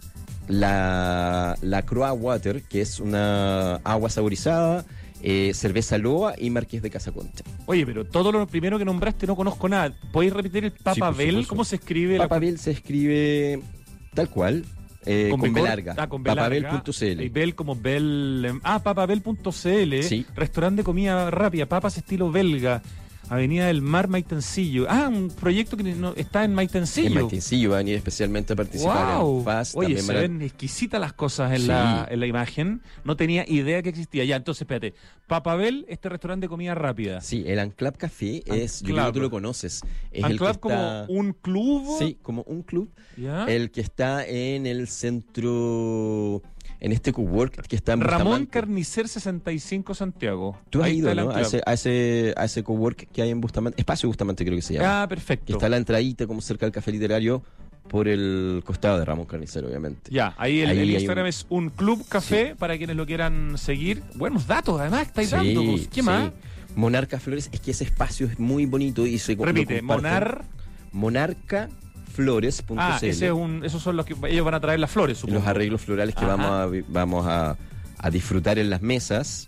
[SPEAKER 3] la Croix Water, que es una agua saborizada, Cerveza Loa y Marqués de Casa Concha.
[SPEAKER 2] Oye, pero todo lo primero que nombraste no conozco nada. ¿Podéis repetir el Papa Bell? ¿Cómo se escribe?
[SPEAKER 3] Papa Bell se escribe tal cual, con B larga.
[SPEAKER 2] Con B larga.
[SPEAKER 3] Papabell.cl.
[SPEAKER 2] Y Bell como Bell. Papabell.cl.
[SPEAKER 3] Sí.
[SPEAKER 2] Restaurante de comida rápida, papas estilo belga. Avenida del Mar, Maitencillo. Un proyecto que está en Maitencillo.
[SPEAKER 3] En Maitencillo va a venir especialmente a participar en FAST.
[SPEAKER 2] Oye, se ven exquisitas las cosas en la imagen. No tenía idea que existía. Ya, entonces, espérate. Papabell, este restaurante de comida rápida.
[SPEAKER 3] Sí, el Anclap Café es, yo creo que tú lo conoces. Es
[SPEAKER 2] Anclap como un club.
[SPEAKER 3] Sí, como un club.
[SPEAKER 2] ¿Ya?
[SPEAKER 3] El que está en el centro... En este cowork que está en
[SPEAKER 2] Ramón
[SPEAKER 3] Bustamante.
[SPEAKER 2] Carnicer 65 Santiago.
[SPEAKER 3] Tú has ido, ¿no? A ese cowork que hay en Bustamante. Espacio Bustamante creo que se llama.
[SPEAKER 2] Perfecto.
[SPEAKER 3] Que está la entradita como cerca del café literario por el costado de Ramón Carnicer, obviamente.
[SPEAKER 2] Ya, ahí el Instagram es un club café para quienes lo quieran seguir. Buenos datos, además, estáis dando. ¿Qué más?
[SPEAKER 3] Monarca Flores, es que ese espacio es muy bonito y se
[SPEAKER 2] repite,
[SPEAKER 3] Monarca Flores.cl.
[SPEAKER 2] Esos son los que ellos van a traer las flores, supongo.
[SPEAKER 3] Los arreglos florales que vamos a disfrutar en las mesas.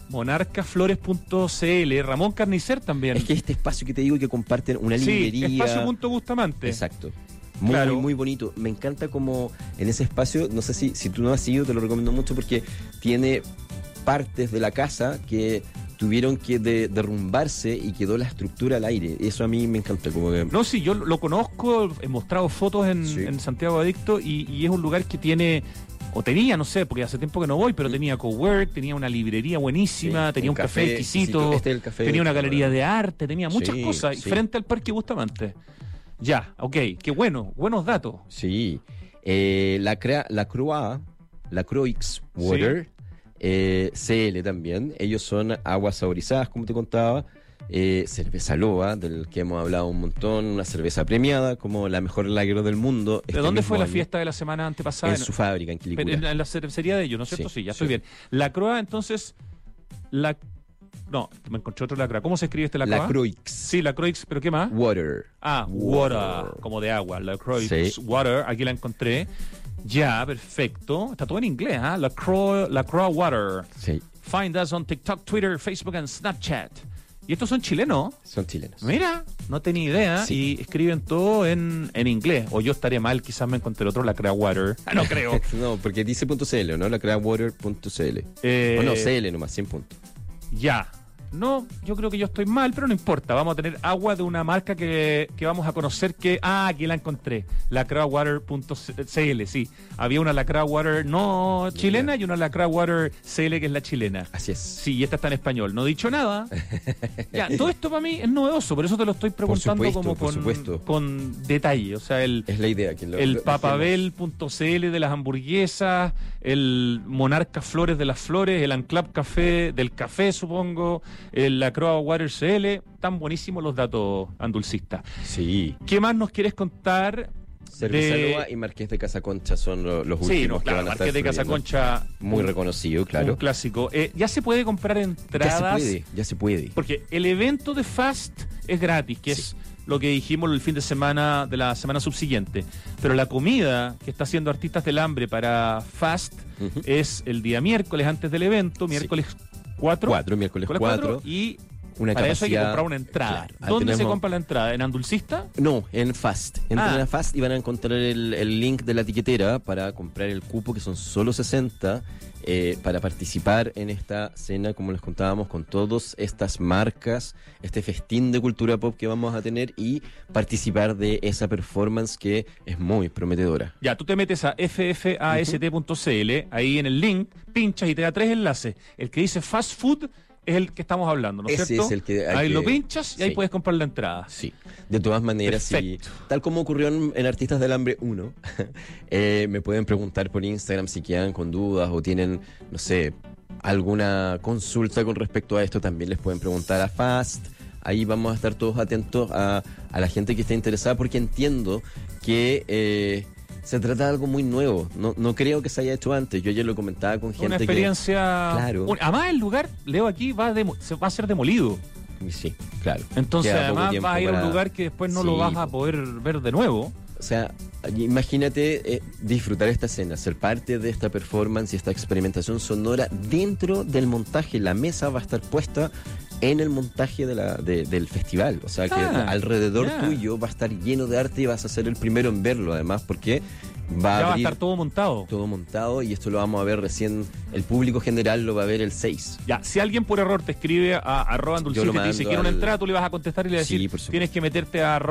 [SPEAKER 2] Monarcaflores.cl. Ramón Carnicer también.
[SPEAKER 3] Es que este espacio que te digo que comparten una librería.
[SPEAKER 2] Espacio.Bustamante.
[SPEAKER 3] Exacto. Muy bonito. Me encanta como en ese espacio, no sé si tú no has ido, te lo recomiendo mucho porque tiene partes de la casa que tuvieron que derrumbarse y quedó la estructura al aire. Eso a mí me encanta. Como que...
[SPEAKER 2] No, sí, yo lo conozco, he mostrado fotos en Santiago Adicto y es un lugar que tiene, o tenía, no sé, porque hace tiempo que no voy, pero tenía cowork, tenía una librería buenísima, tenía un café exquisito, tenía una galería de arte, tenía muchas cosas, frente al Parque Bustamante. Ya, ok, qué bueno, buenos datos.
[SPEAKER 3] Sí, la Croix Water... CL también, ellos son aguas saborizadas, como te contaba, cerveza Loa, del que hemos hablado un montón, una cerveza premiada como la mejor lager del mundo.
[SPEAKER 2] ¿De dónde fue la fiesta de la semana antepasada?
[SPEAKER 3] En su fábrica, en Quilicura.
[SPEAKER 2] En la cervecería de ellos, ¿no es cierto? Sí, ya estoy bien. La Croix, entonces, No, me encontré otro lacroix. ¿Cómo se escribe este lacroix?
[SPEAKER 3] Lacroix.
[SPEAKER 2] Sí, lacroix, ¿pero qué más?
[SPEAKER 3] Water.
[SPEAKER 2] Water, como de agua. Lacroix, sí. Water, aquí la encontré. Ya, perfecto. Está todo en inglés, ¿ah? Lacroix Water.
[SPEAKER 3] Sí.
[SPEAKER 2] Find us on TikTok, Twitter, Facebook and Snapchat. ¿Y estos son chilenos?
[SPEAKER 3] Son chilenos.
[SPEAKER 2] Mira, no tenía idea. Sí. Y escriben todo en inglés. O yo estaría mal, quizás me encontré otro, Lacroix Water. No creo.
[SPEAKER 3] No, porque dice .cl, ¿no? lacroixwater.cl. O no, CL nomás, 100 puntos.
[SPEAKER 2] Ya. No, yo creo que yo estoy mal, pero no importa. Vamos a tener agua de una marca que vamos a conocer que... aquí la encontré. lacroixwater.cl, sí. Había una Lacroix Water no chilena y una Lacroix Water CL que es la chilena.
[SPEAKER 3] Así es.
[SPEAKER 2] Sí, y esta está en español. No he dicho nada. Ya, todo esto para mí es novedoso, por eso te lo estoy preguntando con detalle. O sea,
[SPEAKER 3] es la idea.
[SPEAKER 2] El papabel.cl de las hamburguesas, el Monarca Flores de las Flores, el Anclap Café del café, supongo... El Lacroix Water CL, tan buenísimos los datos, Andulcista.
[SPEAKER 3] Sí.
[SPEAKER 2] ¿Qué más nos quieres contar?
[SPEAKER 3] Cerveza Loa y Marqués de Casaconcha son los últimos que van a estar.
[SPEAKER 2] Marqués de Casaconcha.
[SPEAKER 3] Muy reconocido, claro.
[SPEAKER 2] Un clásico. Ya se puede comprar entradas.
[SPEAKER 3] Ya se puede.
[SPEAKER 2] Porque el evento de Fast es gratis, que es lo que dijimos el fin de semana de la semana subsiguiente. Pero la comida que está haciendo Artistas del Hambre para Fast es el día miércoles antes del evento, miércoles 4.
[SPEAKER 3] Miércoles 4.
[SPEAKER 2] Y
[SPEAKER 3] una
[SPEAKER 2] para
[SPEAKER 3] capacidad,
[SPEAKER 2] eso hay que comprar una entrada.
[SPEAKER 3] Claro,
[SPEAKER 2] ¿Dónde se compra la entrada? ¿En Andulcista?
[SPEAKER 3] No, en Fast. Entren a Fast y van a encontrar el link de la tiquetera para comprar el cupo, que son solo 60, para participar en esta cena, como les contábamos, con todas estas marcas, este festín de cultura pop que vamos a tener y participar de esa performance que es muy prometedora.
[SPEAKER 2] Ya, tú te metes a ffast.cl, ahí en el link, pinchas y te da 3 enlaces. El que dice Fast Food es el que estamos hablando, ¿no es cierto?
[SPEAKER 3] Es el que
[SPEAKER 2] ahí lo pinchas y ahí puedes comprar la entrada.
[SPEAKER 3] Sí, de todas maneras, sí, tal como ocurrió en Artistas del Hambre 1, me pueden preguntar por Instagram si quedan con dudas o tienen, no sé, alguna consulta con respecto a esto, también les pueden preguntar a Fast. Ahí vamos a estar todos atentos a la gente que esté interesada, porque entiendo que... se trata de algo muy nuevo. No creo que se haya hecho antes. Yo ya lo comentaba con gente.
[SPEAKER 2] Una experiencia.
[SPEAKER 3] Claro.
[SPEAKER 2] Además, el lugar, leo aquí, se va a ser demolido.
[SPEAKER 3] Sí, claro.
[SPEAKER 2] Entonces, además, vas a ir a un lugar que después no lo vas a poder ver de nuevo.
[SPEAKER 3] O sea, imagínate disfrutar esta escena, ser parte de esta performance y esta experimentación sonora dentro del montaje. La mesa va a estar puesta en el montaje del festival. O sea que alrededor tuyo va a estar lleno de arte y vas a ser el primero en verlo, además, porque va a estar
[SPEAKER 2] todo montado.
[SPEAKER 3] Todo montado, y esto lo vamos a ver recién. El público general lo va a ver el 6.
[SPEAKER 2] Ya, si alguien por error te escribe a @Andulcista y te dice quiero una entrada, tú le vas a contestar y le vas a decir tienes que meterte a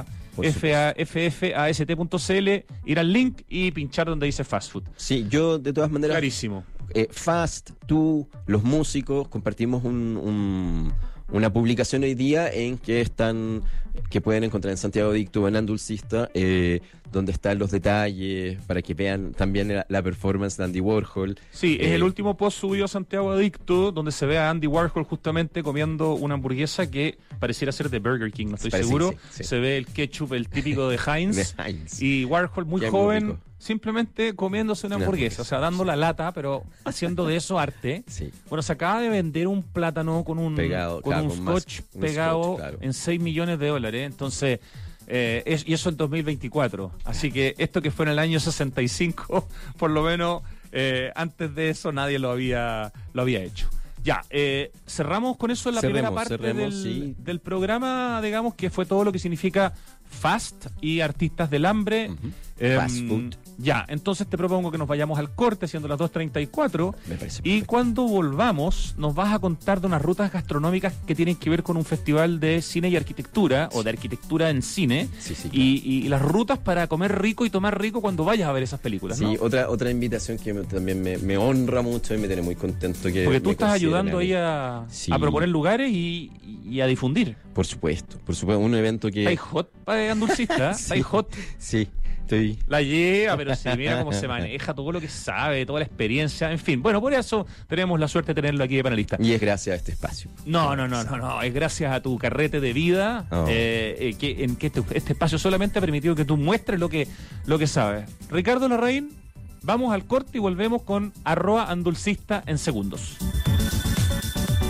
[SPEAKER 2] ffast.cl, ir al link y pinchar donde dice Fast Food.
[SPEAKER 3] Sí, yo de todas maneras...
[SPEAKER 2] Clarísimo.
[SPEAKER 3] Fast, tú, los músicos, compartimos una publicación hoy día en que pueden encontrar en Santiago Adicto o en Andulcista, donde están los detalles para que vean también la performance de Andy Warhol.
[SPEAKER 2] Sí, es el último post subido a Santiago Adicto, donde se ve a Andy Warhol justamente comiendo una hamburguesa que pareciera ser de Burger King, no estoy seguro. Sí. Se ve el ketchup, el típico de Heinz. Y Warhol muy joven, simplemente comiéndose una hamburguesa, o sea, dando la lata, pero haciendo de eso arte.
[SPEAKER 3] Sí.
[SPEAKER 2] Bueno, se acaba de vender un plátano con un scotch pegado en $6 millones. Entonces, y eso en 2024. Así que esto que fue en el año 65, por lo menos antes de eso nadie lo había hecho. Ya, cerramos con eso en la primera parte del programa, digamos, que fue todo lo que significa Fast y Artistas del Hambre.
[SPEAKER 3] Fast Food.
[SPEAKER 2] Ya, entonces te propongo que nos vayamos al corte, siendo las 2:34.
[SPEAKER 3] Me parece
[SPEAKER 2] y cuando volvamos, nos vas a contar de unas rutas gastronómicas que tienen que ver con un festival de cine y arquitectura, o de arquitectura en cine.
[SPEAKER 3] Sí,
[SPEAKER 2] y las rutas para comer rico y tomar rico cuando vayas a ver esas películas, ¿no?
[SPEAKER 3] Sí, otra invitación que también me honra mucho y me tiene muy contento.
[SPEAKER 2] Porque tú estás ayudando ahí a proponer lugares y a difundir.
[SPEAKER 3] Por supuesto, un evento que...
[SPEAKER 2] ¿Estáis hot para Andulcista? ¿Estáis hot?
[SPEAKER 3] Sí.
[SPEAKER 2] La lleva, pero si mira cómo se maneja, todo lo que sabe, toda la experiencia, en fin. Bueno, por eso tenemos la suerte de tenerlo aquí de panelista.
[SPEAKER 3] Y es gracias a este espacio.
[SPEAKER 2] No, es gracias a tu carrete de vida, que este espacio solamente ha permitido que tú muestres lo que sabes. Ricardo Larraín, vamos al corte y volvemos con @Andulcista en segundos.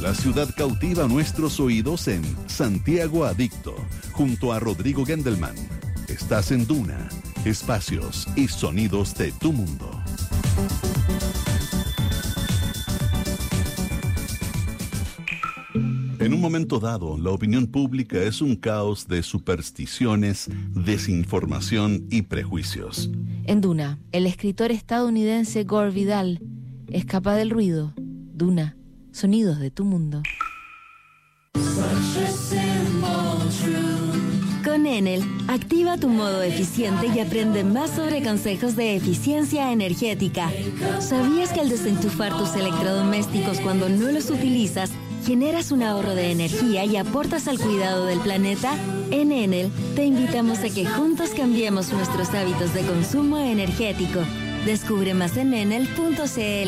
[SPEAKER 1] La ciudad cautiva nuestros oídos en Santiago Adicto, junto a Rodrigo Gendelman. Estás en Duna, espacios y sonidos de tu mundo. En un momento dado, la opinión pública es un caos de supersticiones, desinformación y prejuicios.
[SPEAKER 4] En Duna, el escritor estadounidense Gore Vidal escapa del ruido. Duna, sonidos de tu mundo.
[SPEAKER 5] Con Enel, activa tu modo eficiente y aprende más sobre consejos de eficiencia energética. ¿Sabías que al desenchufar tus electrodomésticos cuando no los utilizas, generas un ahorro de energía y aportas al cuidado del planeta? En Enel, te invitamos a que juntos cambiemos nuestros hábitos de consumo energético. Descubre más en enel.cl.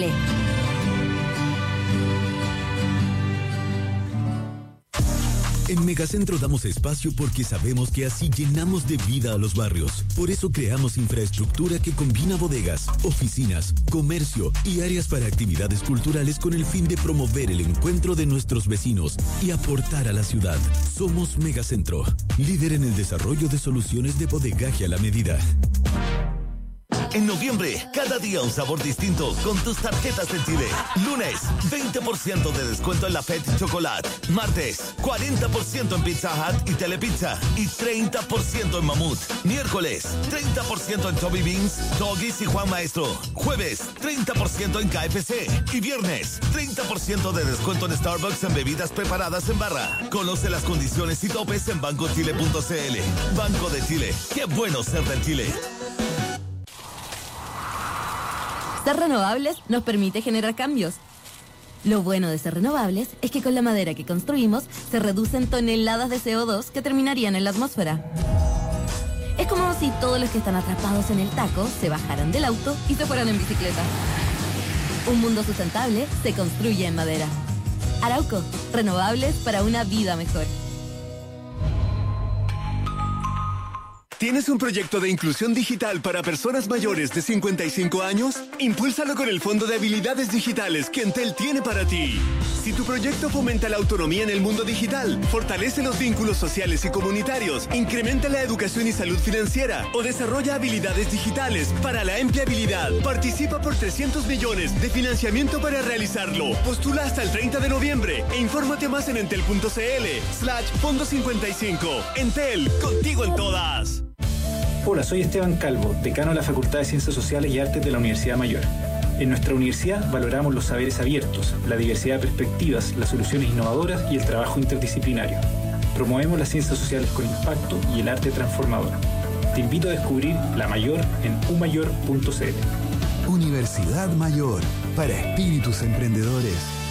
[SPEAKER 6] En Megacentro damos espacio porque sabemos que así llenamos de vida a los barrios. Por eso creamos infraestructura que combina bodegas, oficinas, comercio y áreas para actividades culturales con el fin de promover el encuentro de nuestros vecinos y aportar a la ciudad. Somos Megacentro, líder en el desarrollo de soluciones de bodegaje a la medida.
[SPEAKER 7] En noviembre, cada día un sabor distinto con tus tarjetas de Chile. Lunes, 20% de descuento en la Fed Chocolate. Martes, 40% en Pizza Hut y Telepizza. Y 30% en Mamut. Miércoles, 30% en Toby Beans, Doggies y Juan Maestro. Jueves, 30% en KFC. Y viernes, 30% de descuento en Starbucks en bebidas preparadas en barra. Conoce las condiciones y topes en bancochile.cl. Banco de Chile. Qué bueno ser de Chile.
[SPEAKER 5] Ser renovables nos permite generar cambios. Lo bueno de ser renovables es que con la madera que construimos se reducen toneladas de CO2 que terminarían en la atmósfera. Es como si todos los que están atrapados en el taco se bajaran del auto y se fueran en bicicleta. Un mundo sustentable se construye en madera. Arauco, renovables para una vida mejor.
[SPEAKER 8] ¿Tienes un proyecto de inclusión digital para personas mayores de 55 años? Impúlsalo con el Fondo de Habilidades Digitales que Entel tiene para ti. Si tu proyecto fomenta la autonomía en el mundo digital, fortalece los vínculos sociales y comunitarios, incrementa la educación y salud financiera o desarrolla habilidades digitales para la empleabilidad, participa por 300 millones de financiamiento para realizarlo. Postula hasta el 30 de noviembre e infórmate más en entel.cl/fondo55. Entel, contigo en todas.
[SPEAKER 9] Hola, soy Esteban Calvo, decano de la Facultad de Ciencias Sociales y Artes de la Universidad Mayor. En nuestra universidad valoramos los saberes abiertos, la diversidad de perspectivas, las soluciones innovadoras y el trabajo interdisciplinario. Promovemos las ciencias sociales con impacto y el arte transformador. Te invito a descubrir La Mayor en umayor.cl.
[SPEAKER 10] Universidad Mayor, para espíritus emprendedores.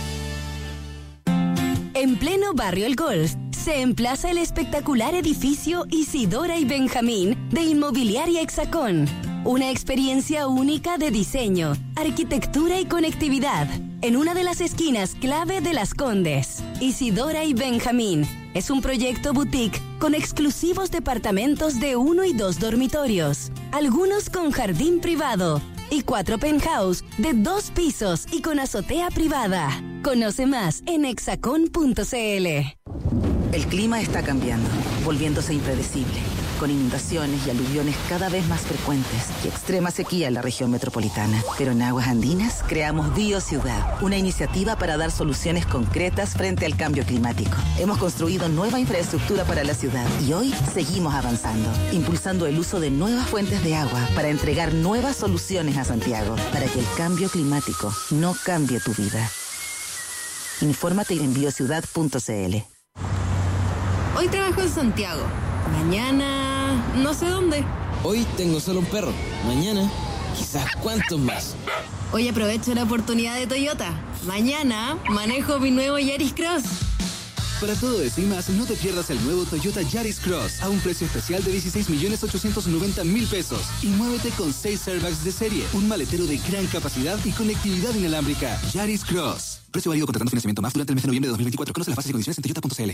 [SPEAKER 5] En pleno barrio El Golf, se emplaza el espectacular edificio Isidora y Benjamín de Inmobiliaria Hexacón. Una experiencia única de diseño, arquitectura y conectividad, en una de las esquinas clave de Las Condes. Isidora y Benjamín es un proyecto boutique con exclusivos departamentos de 1 y 2 dormitorios, algunos con jardín privado y 4 penthouse de 2 pisos y con azotea privada. Conoce más en hexacon.cl.
[SPEAKER 11] El clima está cambiando, volviéndose impredecible, con inundaciones y aluviones cada vez más frecuentes y extrema sequía en la región metropolitana. Pero en Aguas Andinas creamos BioCiudad, una iniciativa para dar soluciones concretas frente al cambio climático. Hemos construido nueva infraestructura para la ciudad y hoy seguimos avanzando, impulsando el uso de nuevas fuentes de agua para entregar nuevas soluciones a Santiago, para que el cambio climático no cambie tu vida. Infórmate en biociudad.cl.
[SPEAKER 12] Hoy trabajo en Santiago. Mañana, no sé dónde.
[SPEAKER 13] Hoy tengo solo un perro. Mañana, quizás cuántos más.
[SPEAKER 12] Hoy aprovecho la oportunidad de Toyota. Mañana manejo mi nuevo Yaris Cross.
[SPEAKER 14] Para todo eso y más, no te pierdas el nuevo Toyota Yaris Cross a un precio especial de 16.890.000 pesos. Y muévete con 6 airbags de serie, un maletero de gran capacidad y conectividad inalámbrica. Yaris Cross. Precio válido contratando financiamiento más durante el mes de noviembre de 2024. Conoce las bases y condiciones en toyota.cl.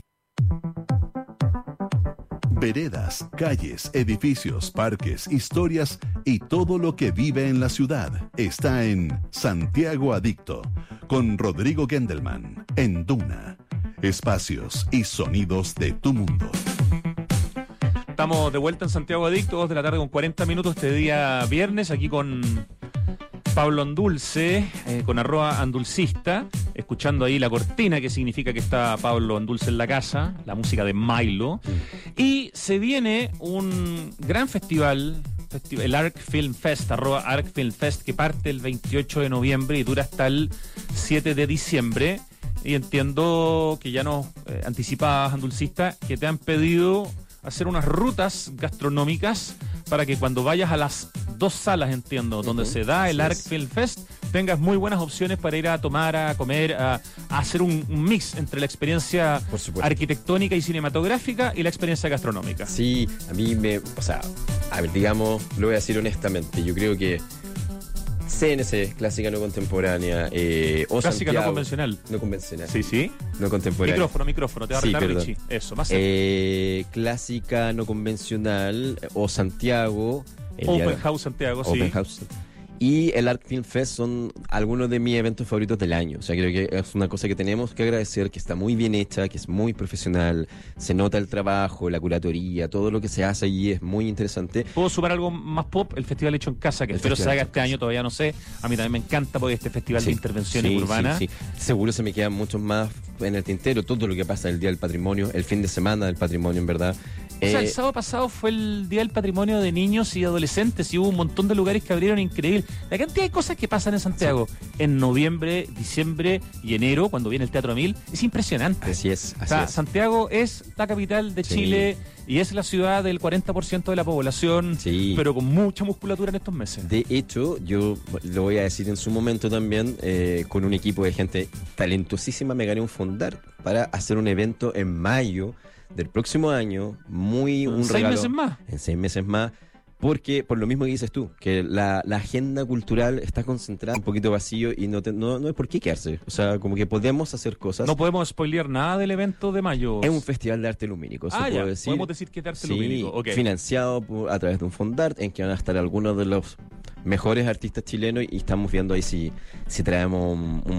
[SPEAKER 1] Veredas, calles, edificios, parques, historias y todo lo que vive en la ciudad está en Santiago Adicto, con Rodrigo Gendelman en Duna. Espacios y sonidos de tu mundo.
[SPEAKER 2] Estamos de vuelta en Santiago Adicto, 2 de la tarde con 40 minutos este día viernes, aquí con Pablo Andulce, con @andulcista, escuchando ahí la cortina, que significa que está Pablo Andulce en la casa, la música de Milo. Y se viene un gran festival, el Arc Film Fest, @Arc Film Fest, que parte el 28 de noviembre y dura hasta el 7 de diciembre. Y entiendo que ya nos anticipabas, Andulcista, que te han pedido hacer unas rutas gastronómicas para que cuando vayas a las 2 salas, entiendo, donde se da el Arc Film Fest, tengas muy buenas opciones para ir a tomar, a comer, a hacer un mix entre la experiencia arquitectónica y cinematográfica y la experiencia gastronómica.
[SPEAKER 3] Sí, a mí digamos, lo voy a decir honestamente, yo creo que CNC, clásica no contemporánea, o
[SPEAKER 2] clásica
[SPEAKER 3] Santiago,
[SPEAKER 2] no convencional.
[SPEAKER 3] No convencional.
[SPEAKER 2] Sí.
[SPEAKER 3] No contemporánea.
[SPEAKER 2] Micrófono, te va a arreglar Richie. Eso, más
[SPEAKER 3] clásica no convencional, o Santiago.
[SPEAKER 2] Open House Santiago,
[SPEAKER 3] Open House. Y el Arc Film Fest son algunos de mis eventos favoritos del año. O sea, creo que es una cosa que tenemos que agradecer, que está muy bien hecha, que es muy profesional, se nota el trabajo, la curatoría, todo lo que se hace allí es muy interesante.
[SPEAKER 2] ¿Puedo sumar algo más pop? El Festival Hecho en Casa, que espero se haga este año, todavía no sé. A mí también me encanta porque este festival de intervenciones urbanas.
[SPEAKER 3] Sí. Seguro se me quedan muchos más en el tintero, todo lo que pasa el Día del Patrimonio, el fin de semana del patrimonio, en verdad.
[SPEAKER 2] O sea, el sábado pasado fue el Día del Patrimonio de Niños y Adolescentes y hubo un montón de lugares que abrieron increíble. La cantidad de cosas que pasan en Santiago en noviembre, diciembre y enero, cuando viene el Teatro 1000, es impresionante.
[SPEAKER 3] Así es.
[SPEAKER 2] Santiago es la capital de Chile y es la ciudad del 40% de la población, pero con mucha musculatura en estos meses.
[SPEAKER 3] De hecho, yo lo voy a decir en su momento también, con un equipo de gente talentosísima me gané un fondar para hacer un evento en mayo del próximo año, un regalo.
[SPEAKER 2] 6 meses más.
[SPEAKER 3] En 6 meses más, porque por lo mismo que dices tú, que la agenda cultural está concentrada un poquito vacío y no hay por qué quedarse. O sea, como que podemos hacer cosas.
[SPEAKER 2] No podemos spoilear nada del evento de mayo.
[SPEAKER 3] Es un festival de arte lumínico, puedo decir.
[SPEAKER 2] Podemos decir que es de arte lumínico. Okay.
[SPEAKER 3] Financiado a través de un fondart en que van a estar algunos de los mejores artistas chilenos y estamos viendo ahí si traemos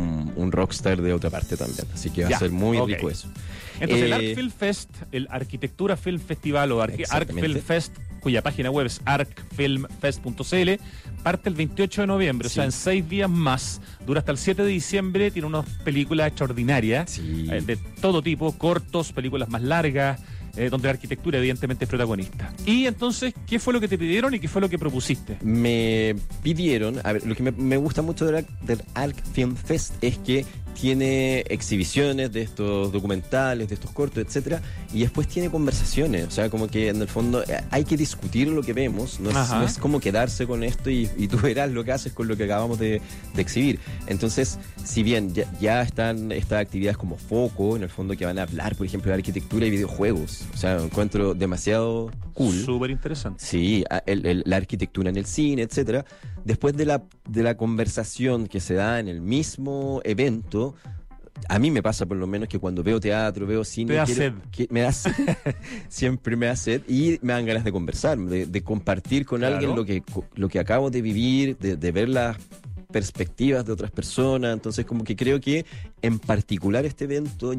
[SPEAKER 3] un rockstar de otra parte también. Así que va a ser muy rico eso.
[SPEAKER 2] Entonces el Arc Film Fest, el Arquitectura Film Festival o Arc Film Fest, cuya página web es arcfilmfest.cl, parte el 28 de noviembre, o sea, en 6 días más. Dura hasta el 7 de diciembre, tiene unas películas extraordinarias de todo tipo, cortos, películas más largas, donde la arquitectura evidentemente es protagonista. Y entonces, ¿qué fue lo que te pidieron y qué fue lo que propusiste?
[SPEAKER 3] Me pidieron, a ver, lo que me gusta mucho del Arc Film Fest es que tiene exhibiciones de estos documentales, de estos cortos, etcétera, y después tiene conversaciones, o sea, como que en el fondo hay que discutir lo que vemos, no es como quedarse con esto y tú verás lo que haces con lo que acabamos de exhibir. Entonces, si bien ya están estas actividades como foco, en el fondo, que van a hablar, por ejemplo, de arquitectura y videojuegos, o sea, encuentro demasiado cool.
[SPEAKER 2] Súper interesante.
[SPEAKER 3] Sí, la arquitectura en el cine, etcétera. Después de la conversación que se da en el mismo evento, a mí me pasa por lo menos que cuando veo teatro, veo cine, me da sed. Siempre me da sed y me dan ganas de conversar, de compartir con alguien lo que acabo de vivir, de ver las perspectivas de otras personas. Entonces, como que creo que en particular este evento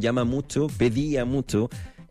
[SPEAKER 3] pedía mucho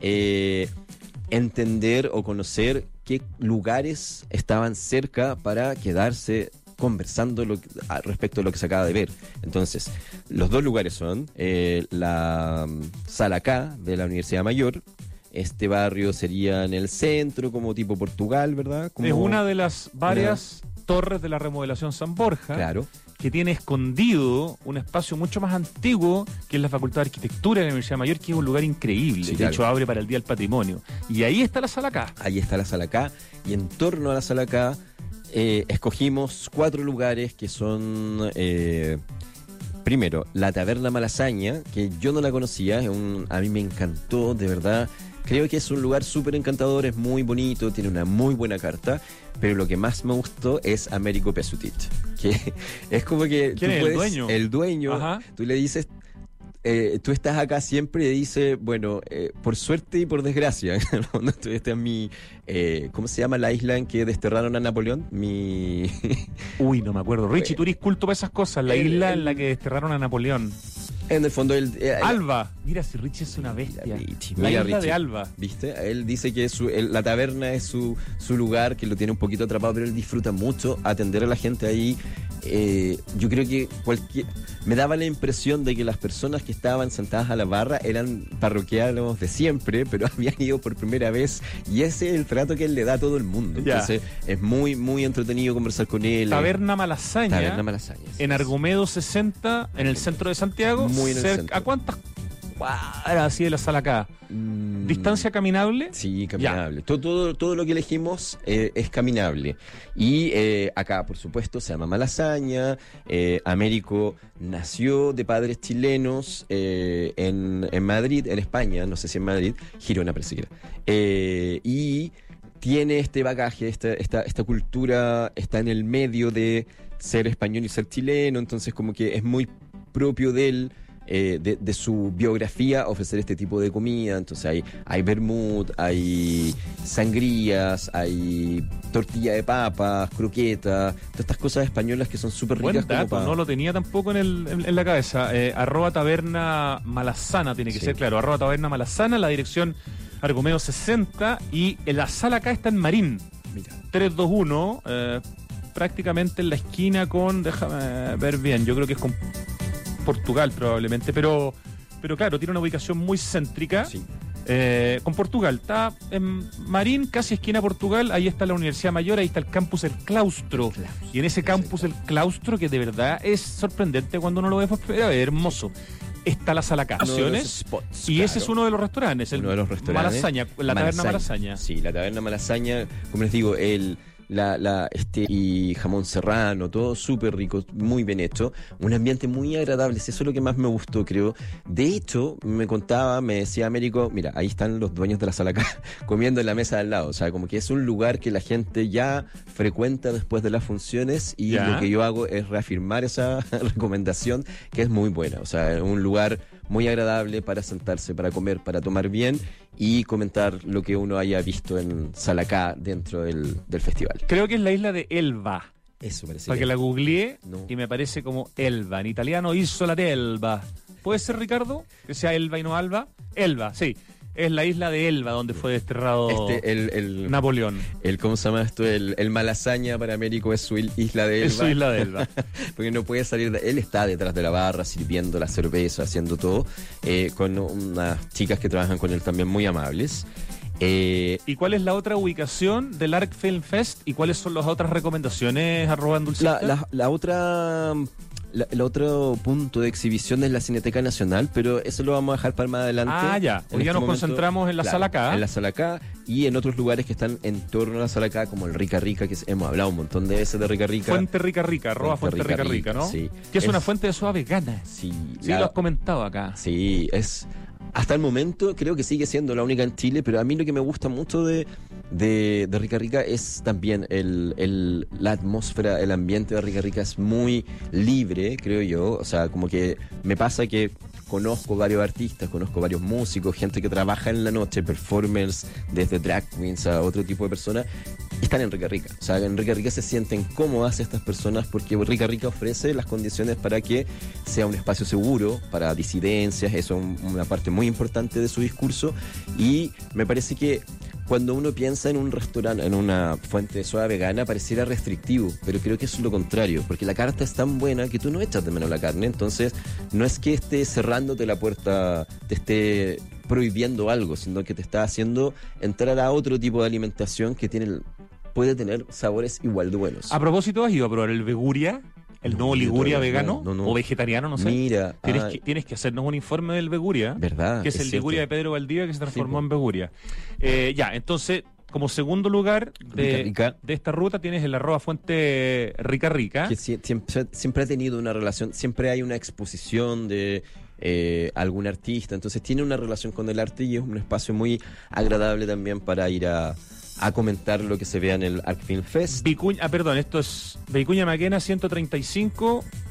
[SPEAKER 3] entender o conocer qué lugares estaban cerca para quedarse conversando respecto a lo que se acaba de ver. Entonces, los 2 lugares son la Sala K de la Universidad Mayor. Este barrio sería en el centro, como tipo Portugal, ¿verdad?
[SPEAKER 2] Es una de las varias torres de la remodelación San Borja.
[SPEAKER 3] Claro.
[SPEAKER 2] Que tiene escondido un espacio mucho más antiguo, que es la Facultad de Arquitectura de la Universidad Mayor, que es un lugar increíble. Sí, de hecho, abre para el Día del Patrimonio. Y ahí está la Sala K.
[SPEAKER 3] Ahí está la Sala K. Y en torno a la Sala K escogimos 4 lugares que son... primero, la Taberna Malasaña, que yo no la conocía. A mí me encantó, de verdad. Creo que es un lugar súper encantador, es muy bonito, tiene una muy buena carta, pero lo que más me gustó es Américo Pesutit, que es como que
[SPEAKER 2] ¿quién es el dueño?
[SPEAKER 3] El dueño, tú le dices, tú estás acá siempre y dices, bueno, por suerte y por desgracia, esta es mi, ¿cómo se llama la isla en que desterraron a Napoleón?
[SPEAKER 2] Uy, no me acuerdo. Richie, tú eres culto para esas cosas, la isla en la que desterraron a Napoleón.
[SPEAKER 3] En el fondo,
[SPEAKER 2] Alba. Mira, si Richie es una bestia. La isla
[SPEAKER 3] Richie,
[SPEAKER 2] de Alba.
[SPEAKER 3] ¿Viste? Él dice que la taberna es su lugar, que lo tiene un poquito atrapado, pero él disfruta mucho atender a la gente ahí. Yo creo que me daba la impresión de que las personas que estaban sentadas a la barra eran parroquianos de siempre, pero habían ido por primera vez, y ese es el trato que él le da a todo el mundo. Entonces es muy, muy entretenido conversar con él.
[SPEAKER 2] Taberna Malasaña. En Argumedo 60, en el centro de Santiago.
[SPEAKER 3] Muy en el centro.
[SPEAKER 2] ¿A cuántas cuadras así de la sala acá? ¿Distancia caminable?
[SPEAKER 3] Sí, caminable. Todo lo que elegimos es caminable. Y acá, por supuesto, se llama Malasaña. Américo nació de padres chilenos en Madrid, en España, no sé si en Madrid, Girona, parece que era. Y tiene este bagaje, esta cultura, está en el medio de ser español y ser chileno, entonces como que es muy propio de él. De su biografía ofrecer este tipo de comida. Entonces hay vermut, hay sangrías, hay tortilla de papas, croqueta, todas estas cosas españolas que son súper ricas.
[SPEAKER 2] Buen dato, no lo tenía tampoco en la cabeza. @taberna Malassana tiene que ser, claro, @taberna Malassana, la dirección Argumedo 60, y la sala acá está en Marín. Mira. 321, prácticamente en la esquina con, déjame ver bien, yo creo que es con Portugal probablemente, pero claro, tiene una ubicación muy céntrica.
[SPEAKER 3] Sí.
[SPEAKER 2] Con Portugal, está en Marín, casi esquina Portugal, ahí está la Universidad Mayor, ahí está el campus El Claustro. Y en ese campus El Claustro, que de verdad es sorprendente cuando uno lo ve, es hermoso, está la sala Canciones, y ese es uno de los restaurantes, Malasaña, la Taberna Malasaña.
[SPEAKER 3] Sí, la Taberna Malasaña, como les digo, y jamón serrano, todo súper rico, muy bien hecho, un ambiente muy agradable, eso es lo que más me gustó, creo. De hecho, me decía Américo, mira, ahí están los dueños de la sala acá comiendo en la mesa de al lado, o sea, como que es un lugar que la gente ya frecuenta después de las funciones, y lo que yo hago es reafirmar esa recomendación, que es muy buena, o sea, es un lugar muy agradable para sentarse, para comer, para tomar bien y comentar lo que uno haya visto en Salacá dentro del festival.
[SPEAKER 2] Creo que es la isla de Elba.
[SPEAKER 3] Eso parece.
[SPEAKER 2] Porque la googleé y me parece como Elba. En italiano, Isola de Elba. ¿Puede ser, Ricardo? Que sea Elba y no Alba. Elba, sí. Es la isla de Elba donde fue desterrado Napoleón.
[SPEAKER 3] ¿Cómo se llama esto? El Malasaña para Américo es su isla de Elba.
[SPEAKER 2] Es su isla de Elba.
[SPEAKER 3] Porque no puede salir él está detrás de la barra sirviendo la cerveza, haciendo todo, con unas chicas que trabajan con él también muy amables.
[SPEAKER 2] ¿Y cuál es la otra ubicación del Arc Film Fest? ¿Y cuáles son las otras recomendaciones, @Dulcita?
[SPEAKER 3] La otra... El otro punto de exhibición es la Cineteca Nacional, pero eso lo vamos a dejar para más adelante.
[SPEAKER 2] Ya. Hoy ya nos concentramos en la sala acá.
[SPEAKER 3] En la sala acá y en otros lugares que están en torno a la sala acá, como el Rica Rica, que hemos hablado un montón de veces de Rica Rica.
[SPEAKER 2] Fuente Rica Rica, Fuente Rica Rica, ¿no?
[SPEAKER 3] Sí.
[SPEAKER 2] Que es una fuente de soda vegana.
[SPEAKER 3] Sí.
[SPEAKER 2] Lo has comentado acá.
[SPEAKER 3] Sí, hasta el momento creo que sigue siendo la única en Chile, pero a mí lo que me gusta mucho de Rica Rica es también la atmósfera, el ambiente de Rica Rica es muy libre, creo yo. O sea, como que me pasa que conozco varios artistas, conozco varios músicos, gente que trabaja en la noche, performers, desde drag queens a otro tipo de personas, están en Rica Rica. O sea, en Rica Rica se sienten cómodas estas personas porque Rica Rica ofrece las condiciones para que sea un espacio seguro para disidencias, eso es una parte muy importante de su discurso, y me parece que cuando uno piensa en un restaurante, en una fuente de soda vegana, pareciera restrictivo, pero creo que es lo contrario, porque la carta es tan buena que tú no echas de menos la carne, entonces no es que esté cerrándote la puerta, te esté prohibiendo algo, sino que te está haciendo entrar a otro tipo de alimentación que puede tener sabores igual de buenos.
[SPEAKER 2] A propósito, ¿has ido a probar el Veguria? ¿El nuevo Liguria vegano?
[SPEAKER 3] No.
[SPEAKER 2] ¿O vegetariano? No sé.
[SPEAKER 3] Mira.
[SPEAKER 2] Tienes que hacernos un informe del Veguria.
[SPEAKER 3] ¿Verdad?
[SPEAKER 2] Que es el cierto. Liguria de Pedro Valdivia que se transformó en Veguria. Entonces, como segundo lugar de esta ruta tienes el @Fuente Rica Rica.
[SPEAKER 3] Que siempre ha tenido una relación, siempre hay una exposición de algún artista, entonces tiene una relación con el arte y es un espacio muy agradable también para ir a comentar lo que se vea en el Arc Film Fest.
[SPEAKER 2] Esto es Vicuña Maquena 135,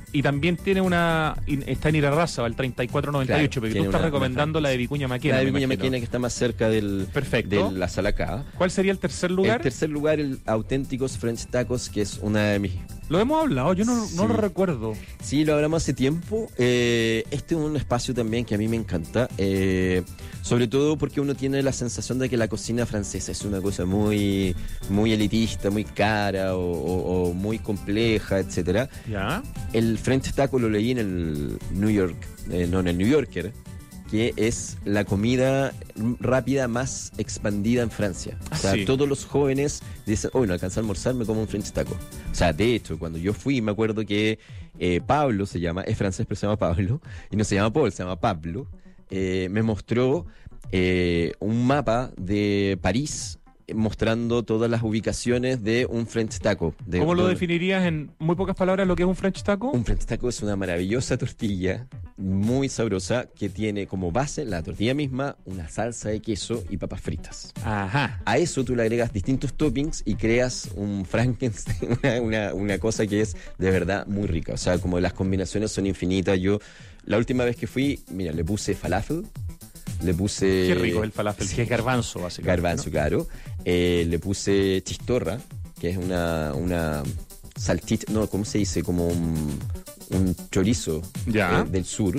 [SPEAKER 2] Y también tiene está en Irarrázaval, el 3498, porque tú estás recomendando la de Vicuña Maquena.
[SPEAKER 3] La de Vicuña Maquena, que está más cerca de la sala K.
[SPEAKER 2] ¿Cuál sería el tercer lugar?
[SPEAKER 3] El tercer lugar, el Auténticos French Tacos, que es una de mis...
[SPEAKER 2] Lo hemos hablado, yo no lo recuerdo.
[SPEAKER 3] Sí, lo hablamos hace tiempo. Este es un espacio también que a mí me encanta, sobre todo porque uno tiene la sensación de que la cocina francesa es una cosa muy, muy elitista, muy cara o muy compleja, etcétera.
[SPEAKER 2] ¿Ya?
[SPEAKER 3] El French Taco lo leí en el New Yorker, que es la comida rápida más expandida en Francia. O sea, sí. Todos los jóvenes dicen, no alcanza a almorzar, me como un French Taco. O sea, de hecho, cuando yo fui, me acuerdo que Pablo se llama, es francés, pero se llama Pablo, y no se llama Paul, se llama Pablo. Me mostró un mapa de París mostrando todas las ubicaciones de un French Taco.
[SPEAKER 2] ¿Cómo lo definirías en muy pocas palabras lo que es un French Taco?
[SPEAKER 3] Un French Taco es una maravillosa tortilla, muy sabrosa, que tiene como base la tortilla misma, una salsa de queso y papas fritas.
[SPEAKER 2] Ajá.
[SPEAKER 3] A eso tú le agregas distintos toppings y creas un Frankenstein, una cosa que es de verdad muy rica. O sea, como las combinaciones son infinitas. Yo, la última vez que fui, mira, le puse falafel. Le puse...
[SPEAKER 2] Qué rico el falafel, que es garbanzo, básicamente.
[SPEAKER 3] Garbanzo, ¿no? Claro. Le puse chistorra, que es una salchicha, no, ¿cómo se dice? Como un chorizo del sur.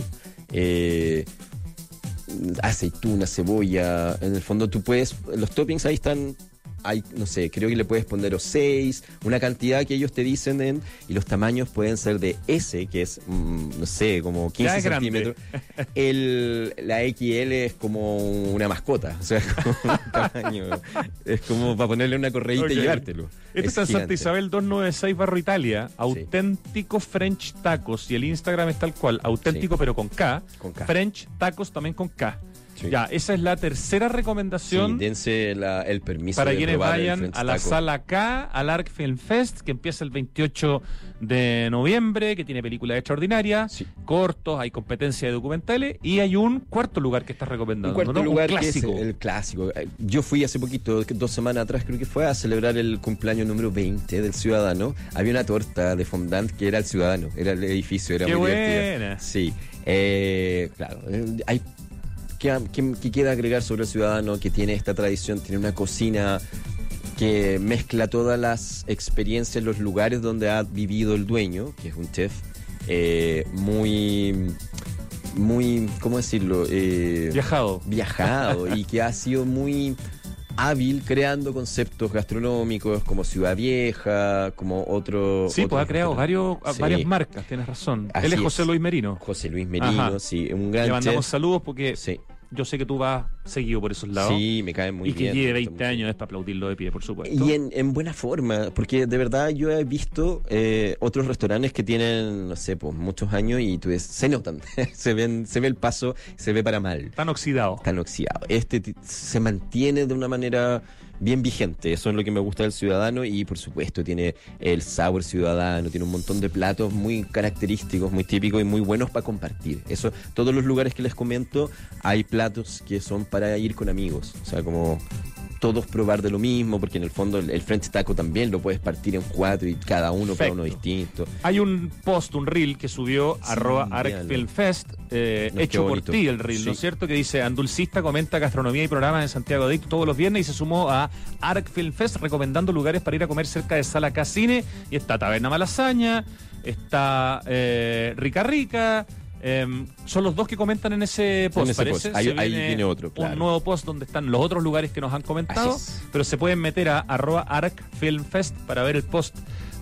[SPEAKER 3] Aceituna, cebolla. En el fondo tú puedes... Los toppings ahí están... no sé, creo que le puedes poner 6, una cantidad que ellos te dicen y los tamaños pueden ser de S, que es, no sé, como 15 centímetros. La XL es como una mascota, o sea, como un tamaño. Es como para ponerle una correíta y llevártelo.
[SPEAKER 2] Este está en Santa Isabel 296 Barrio Italia, Auténtico French Tacos, y el Instagram es tal cual, auténtico pero con K, French Tacos también con K. Sí. Ya, esa es la tercera recomendación.
[SPEAKER 3] Sí, dense el permiso
[SPEAKER 2] para quienes vayan a la sala K, al Arc Film Fest, que empieza el 28 de noviembre, que tiene películas extraordinarias, cortos, hay competencia de documentales, y hay un cuarto lugar que estás recomendando.
[SPEAKER 3] Un cuarto lugar clásico. Que es el clásico. Yo fui hace poquito, 2 semanas atrás creo que fue, a celebrar el cumpleaños número 20 del Ciudadano. Había una torta de fondant que era el Ciudadano, era el edificio, era
[SPEAKER 2] muy
[SPEAKER 3] divertida. Sí, claro, hay... ¿Qué queda agregar sobre el Ciudadano? Que tiene esta tradición, tiene una cocina que mezcla todas las experiencias, los lugares donde ha vivido el dueño, que es un chef muy, ¿cómo decirlo? Viajado y que ha sido muy hábil creando conceptos gastronómicos como Ciudad Vieja, como otro...
[SPEAKER 2] Sí, pues ha creado varias marcas, tienes razón. Él es José Luis Merino.
[SPEAKER 3] José Luis Merino, sí, un gran
[SPEAKER 2] Le mandamos saludos porque yo sé que tú vas seguido por esos lados.
[SPEAKER 3] Sí, me cae muy bien.
[SPEAKER 2] Y que lleve 20 años es para aplaudirlo de pie, por supuesto.
[SPEAKER 3] Y en buena forma, porque de verdad yo he visto otros restaurantes que tienen, no sé, pues muchos años y tú ves, se notan, se ve el paso, se ve para mal.
[SPEAKER 2] Tan oxidado.
[SPEAKER 3] Este se mantiene de una manera bien vigente, eso es lo que me gusta del Ciudadano, y por supuesto tiene el sabor ciudadano, tiene un montón de platos muy característicos, muy típicos y muy buenos para compartir. Eso, todos los lugares que les comento, hay platos que son para ir con amigos, o sea, como todos probar de lo mismo, porque en el fondo el French Taco también lo puedes partir en 4 y cada uno para uno distinto.
[SPEAKER 2] Hay un post, un reel que subió @ArcFilmFest, hecho por ti el reel, ¿no es cierto? Que dice: Andulcista comenta gastronomía y programas en Santiago Adicto todos los viernes, y se sumó a Arc Film Fest recomendando lugares para ir a comer cerca de Sala K Cine, y está Taberna Malasaña, está Rica Rica. Son los dos que comentan en ese post, parece.
[SPEAKER 3] Ahí viene otro,
[SPEAKER 2] claro. Un nuevo post donde están los otros lugares que nos han comentado, pero se pueden meter a @ArcFilmFest para ver el post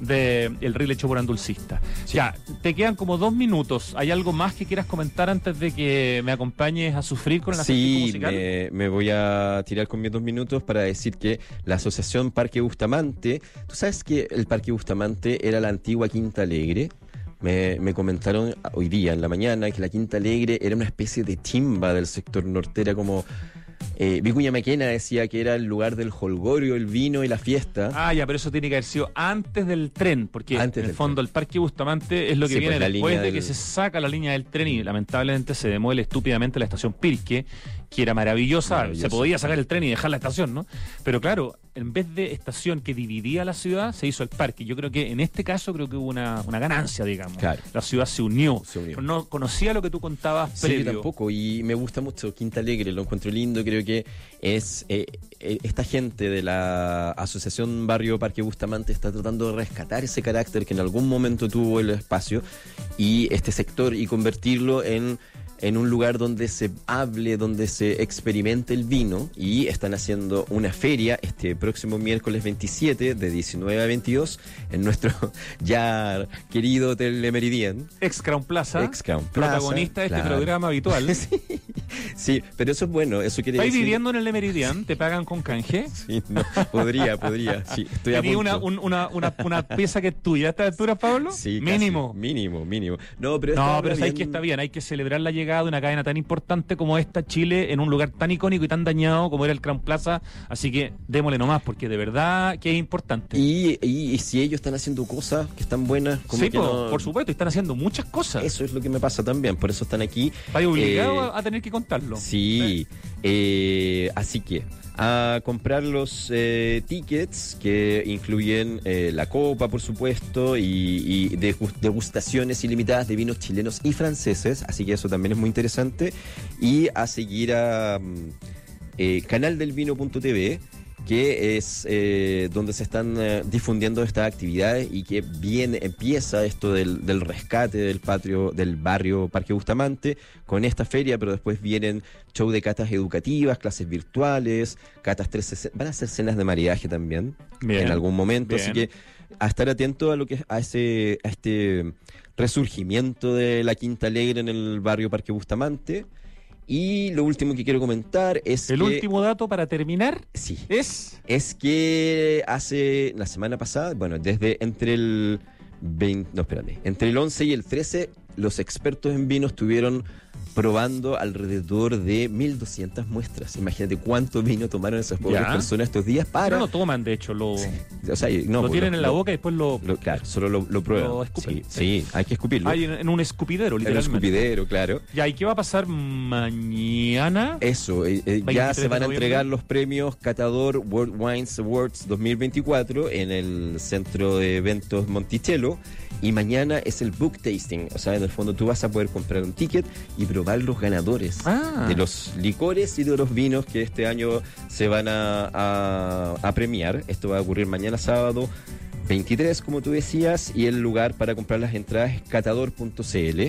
[SPEAKER 2] del reel hecho por Andulcista. Sí. Ya, te quedan como 2 minutos. ¿Hay algo más que quieras comentar antes de que me acompañes a sufrir con el acertijo musical?
[SPEAKER 3] Sí, me voy a tirar con mis 2 minutos para decir que la Asociación Parque Bustamante, tú sabes que el Parque Bustamante era la antigua Quinta Alegre. Me comentaron hoy día en la mañana que la Quinta Alegre era una especie de chimba del sector norte, era como... Vicuña Maquena decía que era el lugar del jolgorio, el vino y la fiesta.
[SPEAKER 2] Ah, ya, pero eso tiene que haber sido antes del tren, porque en el fondo el Parque Bustamante es lo que viene después de que se saca la línea del tren y lamentablemente se demuele estúpidamente la estación Pirque, que era maravillosa. Se podía sacar el tren y dejar la estación, ¿no? Pero claro, en vez de estación que dividía la ciudad, se hizo el parque. Yo creo que en este caso hubo una ganancia, digamos. Claro. La ciudad se unió. No conocía lo que tú contabas previo.
[SPEAKER 3] Sí, tampoco, y me gusta mucho Quinta Alegre, lo encuentro lindo. Creo que es esta gente de la Asociación Barrio Parque Bustamante está tratando de rescatar ese carácter que en algún momento tuvo el espacio y este sector, y convertirlo en un lugar donde se hable, donde se experimente el vino, y están haciendo una feria este próximo miércoles 27 de 19 a 22 en nuestro ya querido Hotel Le Méridien.
[SPEAKER 2] Ex Crown Plaza, protagonista de este programa habitual.
[SPEAKER 3] Sí, pero eso es bueno, eso quiere decir...
[SPEAKER 2] ¿Estás viviendo en el Le Méridien? ¿Te pagan con canje?
[SPEAKER 3] Sí, no, podría, sí, estoy a punto.
[SPEAKER 2] una pieza que es tuya a esta altura, Pablo?
[SPEAKER 3] Sí,
[SPEAKER 2] mínimo.
[SPEAKER 3] No, pero
[SPEAKER 2] sabes que está bien, hay que celebrar la llegada de una cadena tan importante como esta, Chile, en un lugar tan icónico y tan dañado como era el Crown Plaza, así que démosle nomás, porque de verdad que es importante.
[SPEAKER 3] Y si ellos están haciendo cosas que están buenas, como
[SPEAKER 2] sí,
[SPEAKER 3] que no...
[SPEAKER 2] por supuesto, están haciendo muchas cosas.
[SPEAKER 3] Eso es lo que me pasa también, por eso están aquí.
[SPEAKER 2] Estás obligado a tener que contarlo.
[SPEAKER 3] Sí, así que a comprar los tickets que incluyen la copa, por supuesto, y degustaciones ilimitadas de vinos chilenos y franceses, así que eso también es muy interesante, y a seguir a canaldelvino.tv, que es donde se están difundiendo estas actividades, y que empieza esto del rescate del barrio Parque Bustamante con esta feria, pero después vienen show de catas educativas, clases virtuales, catas 360, van a hacer cenas de maridaje también en algún momento, así que a estar atento a lo que a este resurgimiento de la Quinta Alegre en el barrio Parque Bustamante. Y lo último que quiero comentar es
[SPEAKER 2] el último dato para terminar.
[SPEAKER 3] Sí. Es que hace la semana pasada, bueno, entre el 11 y el 13, los expertos en vino estuvieron probando alrededor de 1.200 muestras. Imagínate cuánto vino tomaron esas pobres personas estos días para...
[SPEAKER 2] No lo toman, de hecho, lo
[SPEAKER 3] lo
[SPEAKER 2] tienen en la boca y después
[SPEAKER 3] claro, solo lo prueban.
[SPEAKER 2] Lo escupen.
[SPEAKER 3] Sí, hay que escupirlo.
[SPEAKER 2] En un escupidero, literalmente.
[SPEAKER 3] En un escupidero, claro.
[SPEAKER 2] ¿Y qué va a pasar mañana?
[SPEAKER 3] Eso, ya se van a entregar los premios Catador World Wines Awards 2024 en el Centro de Eventos Monticello. Y mañana es el book tasting, o sea, en el fondo tú vas a poder comprar un ticket y probar los ganadores de los licores y de los vinos que este año se van a premiar. Esto va a ocurrir mañana sábado 23, como tú decías, y el lugar para comprar las entradas es catador.cl.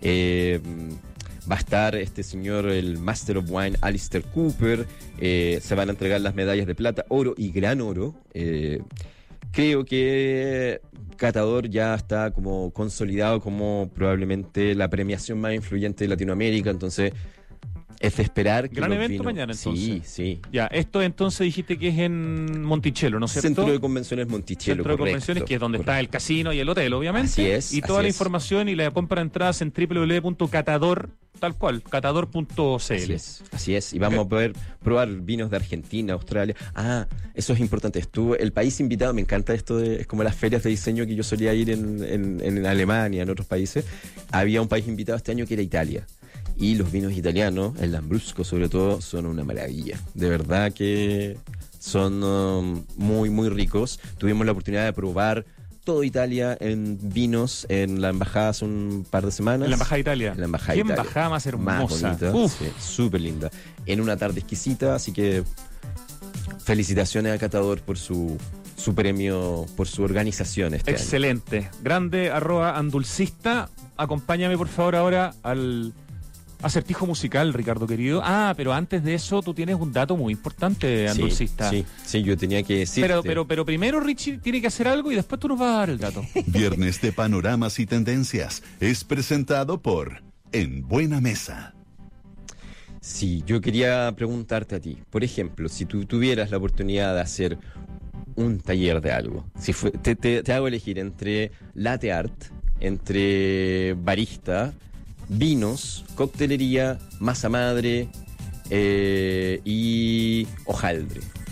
[SPEAKER 3] Va a estar este señor, el Master of Wine, Alistair Cooper. Se van a entregar las medallas de plata, oro y gran oro. Creo que Catador ya está como consolidado como probablemente la premiación más influyente de Latinoamérica, entonces es de esperar que
[SPEAKER 2] gran evento mañana, entonces.
[SPEAKER 3] Sí.
[SPEAKER 2] Ya, esto entonces dijiste que es en Monticello, ¿no es cierto?
[SPEAKER 3] Centro de Convenciones Monticello,
[SPEAKER 2] Centro de Convenciones, que es donde está el casino y el hotel, obviamente.
[SPEAKER 3] Así es.
[SPEAKER 2] Y toda la información y la compra de entradas en www.catador, tal cual, catador.cl.
[SPEAKER 3] Así es. Y vamos a poder probar vinos de Argentina, Australia. Eso es importante. El país invitado, me encanta esto, es como las ferias de diseño que yo solía ir en Alemania, en otros países. Había un país invitado este año que era Italia. Y los vinos italianos, el Lambrusco sobre todo, son una maravilla. De verdad que son muy, muy ricos. Tuvimos la oportunidad de probar todo Italia en vinos en la embajada hace un par de semanas.
[SPEAKER 2] En la embajada de Italia.
[SPEAKER 3] En la embajada
[SPEAKER 2] ¿Qué
[SPEAKER 3] Italia.
[SPEAKER 2] embajada más hermosa?
[SPEAKER 3] Más bonita, sí, súper linda. En una tarde exquisita, así que felicitaciones a Catador por su premio, por su organización este año.
[SPEAKER 2] Excelente. Grande, @andulcista. Acompáñame por favor ahora al acertijo musical, Ricardo querido. Pero antes de eso tú tienes un dato muy importante, Andulcista.
[SPEAKER 3] Sí, yo tenía que decirte.
[SPEAKER 2] Pero primero Richie tiene que hacer algo y después tú nos vas a dar el dato.
[SPEAKER 1] Viernes de Panoramas y Tendencias es presentado por En Buena Mesa.
[SPEAKER 3] Sí, yo quería preguntarte a ti, por ejemplo, si tú tuvieras la oportunidad de hacer un taller de algo, te hago elegir entre latte art, entre barista, vinos, coctelería, masa madre y hojaldre.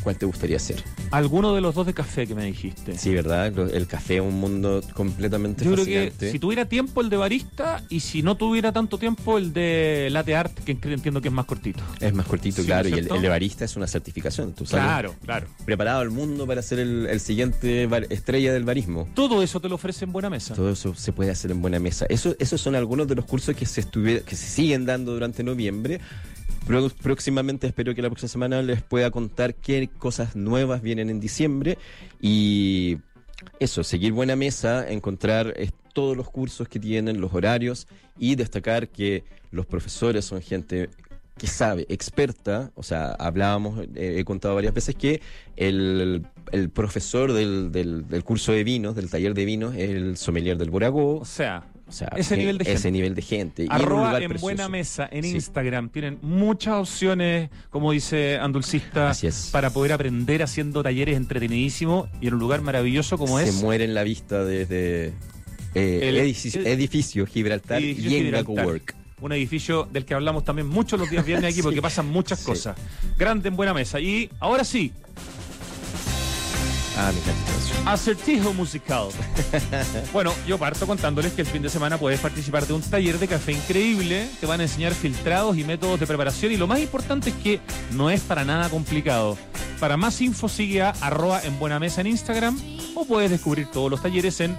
[SPEAKER 3] ¿cuál te gustaría hacer?
[SPEAKER 2] Alguno de los dos de café que me dijiste.
[SPEAKER 3] Sí, ¿verdad? El café es un mundo completamente fascinante.
[SPEAKER 2] Yo creo que si tuviera tiempo el de barista, y si no tuviera tanto tiempo el de latte art, que entiendo que es más cortito.
[SPEAKER 3] Es más cortito, sí, claro, y el de barista es una certificación. ¿Tú sabes?
[SPEAKER 2] Claro.
[SPEAKER 3] Preparado al mundo para ser el siguiente estrella del barismo.
[SPEAKER 2] Todo eso te lo ofrece en Buena Mesa.
[SPEAKER 3] Todo eso se puede hacer en Buena Mesa. Esos son algunos de los cursos que se siguen dando durante noviembre. Próximamente, espero que la próxima semana les pueda contar qué cosas nuevas vienen en diciembre. Y eso, seguir Buena Mesa, encontrar todos los cursos que tienen, los horarios, y destacar que los profesores son gente que sabe, experta. O sea, hablábamos, he contado varias veces que el profesor del curso de vinos, del taller de vinos, es el sommelier del Boragó.
[SPEAKER 2] O sea, ese nivel de gente. Arroba en Buena Mesa en Instagram. Tienen muchas opciones, como dice Andulcista, para poder aprender haciendo talleres entretenidísimos y en un lugar maravilloso como
[SPEAKER 3] Se muere en la vista desde edificio Gibraltar y en GacoWork.
[SPEAKER 2] Un edificio del que hablamos también mucho los días viernes aquí porque pasan muchas cosas. Grande en Buena Mesa. Y ahora sí.
[SPEAKER 3] Me encanta.
[SPEAKER 2] Acertijo musical. Bueno, yo parto contándoles que el fin de semana puedes participar de un taller de café increíble. Te van a enseñar filtrados y métodos de preparación, y lo más importante es que no es para nada complicado. Para más info sigue a @enbuenamesa en Instagram, o puedes descubrir todos los talleres en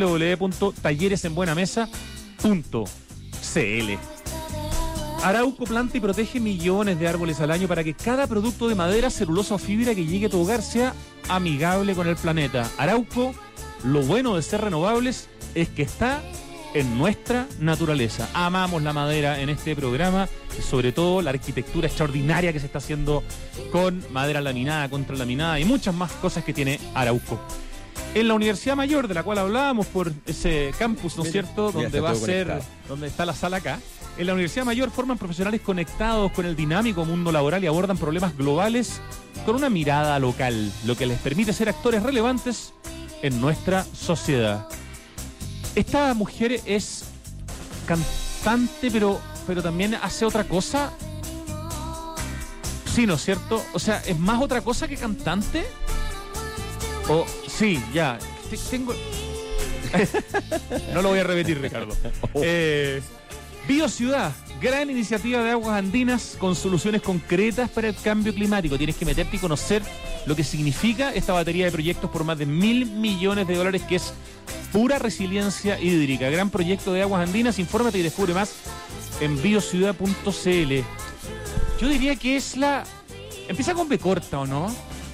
[SPEAKER 2] www.talleresenbuenamesa.cl. Arauco planta y protege millones de árboles al año para que cada producto de madera, celulosa o fibra que llegue a tu hogar sea amigable con el planeta. Arauco, lo bueno de ser renovables es que está en nuestra naturaleza. Amamos la madera en este programa, y sobre todo la arquitectura extraordinaria que se está haciendo con madera laminada, contralaminada y muchas más cosas que tiene Arauco. En la Universidad Mayor, de la cual hablábamos por ese campus, ¿no es cierto?, donde va a ser, donde está la sala acá. En la Universidad Mayor forman profesionales conectados con el dinámico mundo laboral y abordan problemas globales con una mirada local, lo que les permite ser actores relevantes en nuestra sociedad. Esta mujer es cantante, pero también hace otra cosa. Sí, ¿no es cierto? O sea, ¿es más otra cosa que cantante? O sí, ya. Tengo... No lo voy a repetir, Ricardo. Biociudad, gran iniciativa de Aguas Andinas con soluciones concretas para el cambio climático. Tienes que meterte y conocer lo que significa esta batería de proyectos por más de $1.000 millones, que es pura resiliencia hídrica. Gran proyecto de Aguas Andinas. Infórmate y descubre más en biociudad.cl. Yo diría que es la... Empieza con B corta, ¿o no?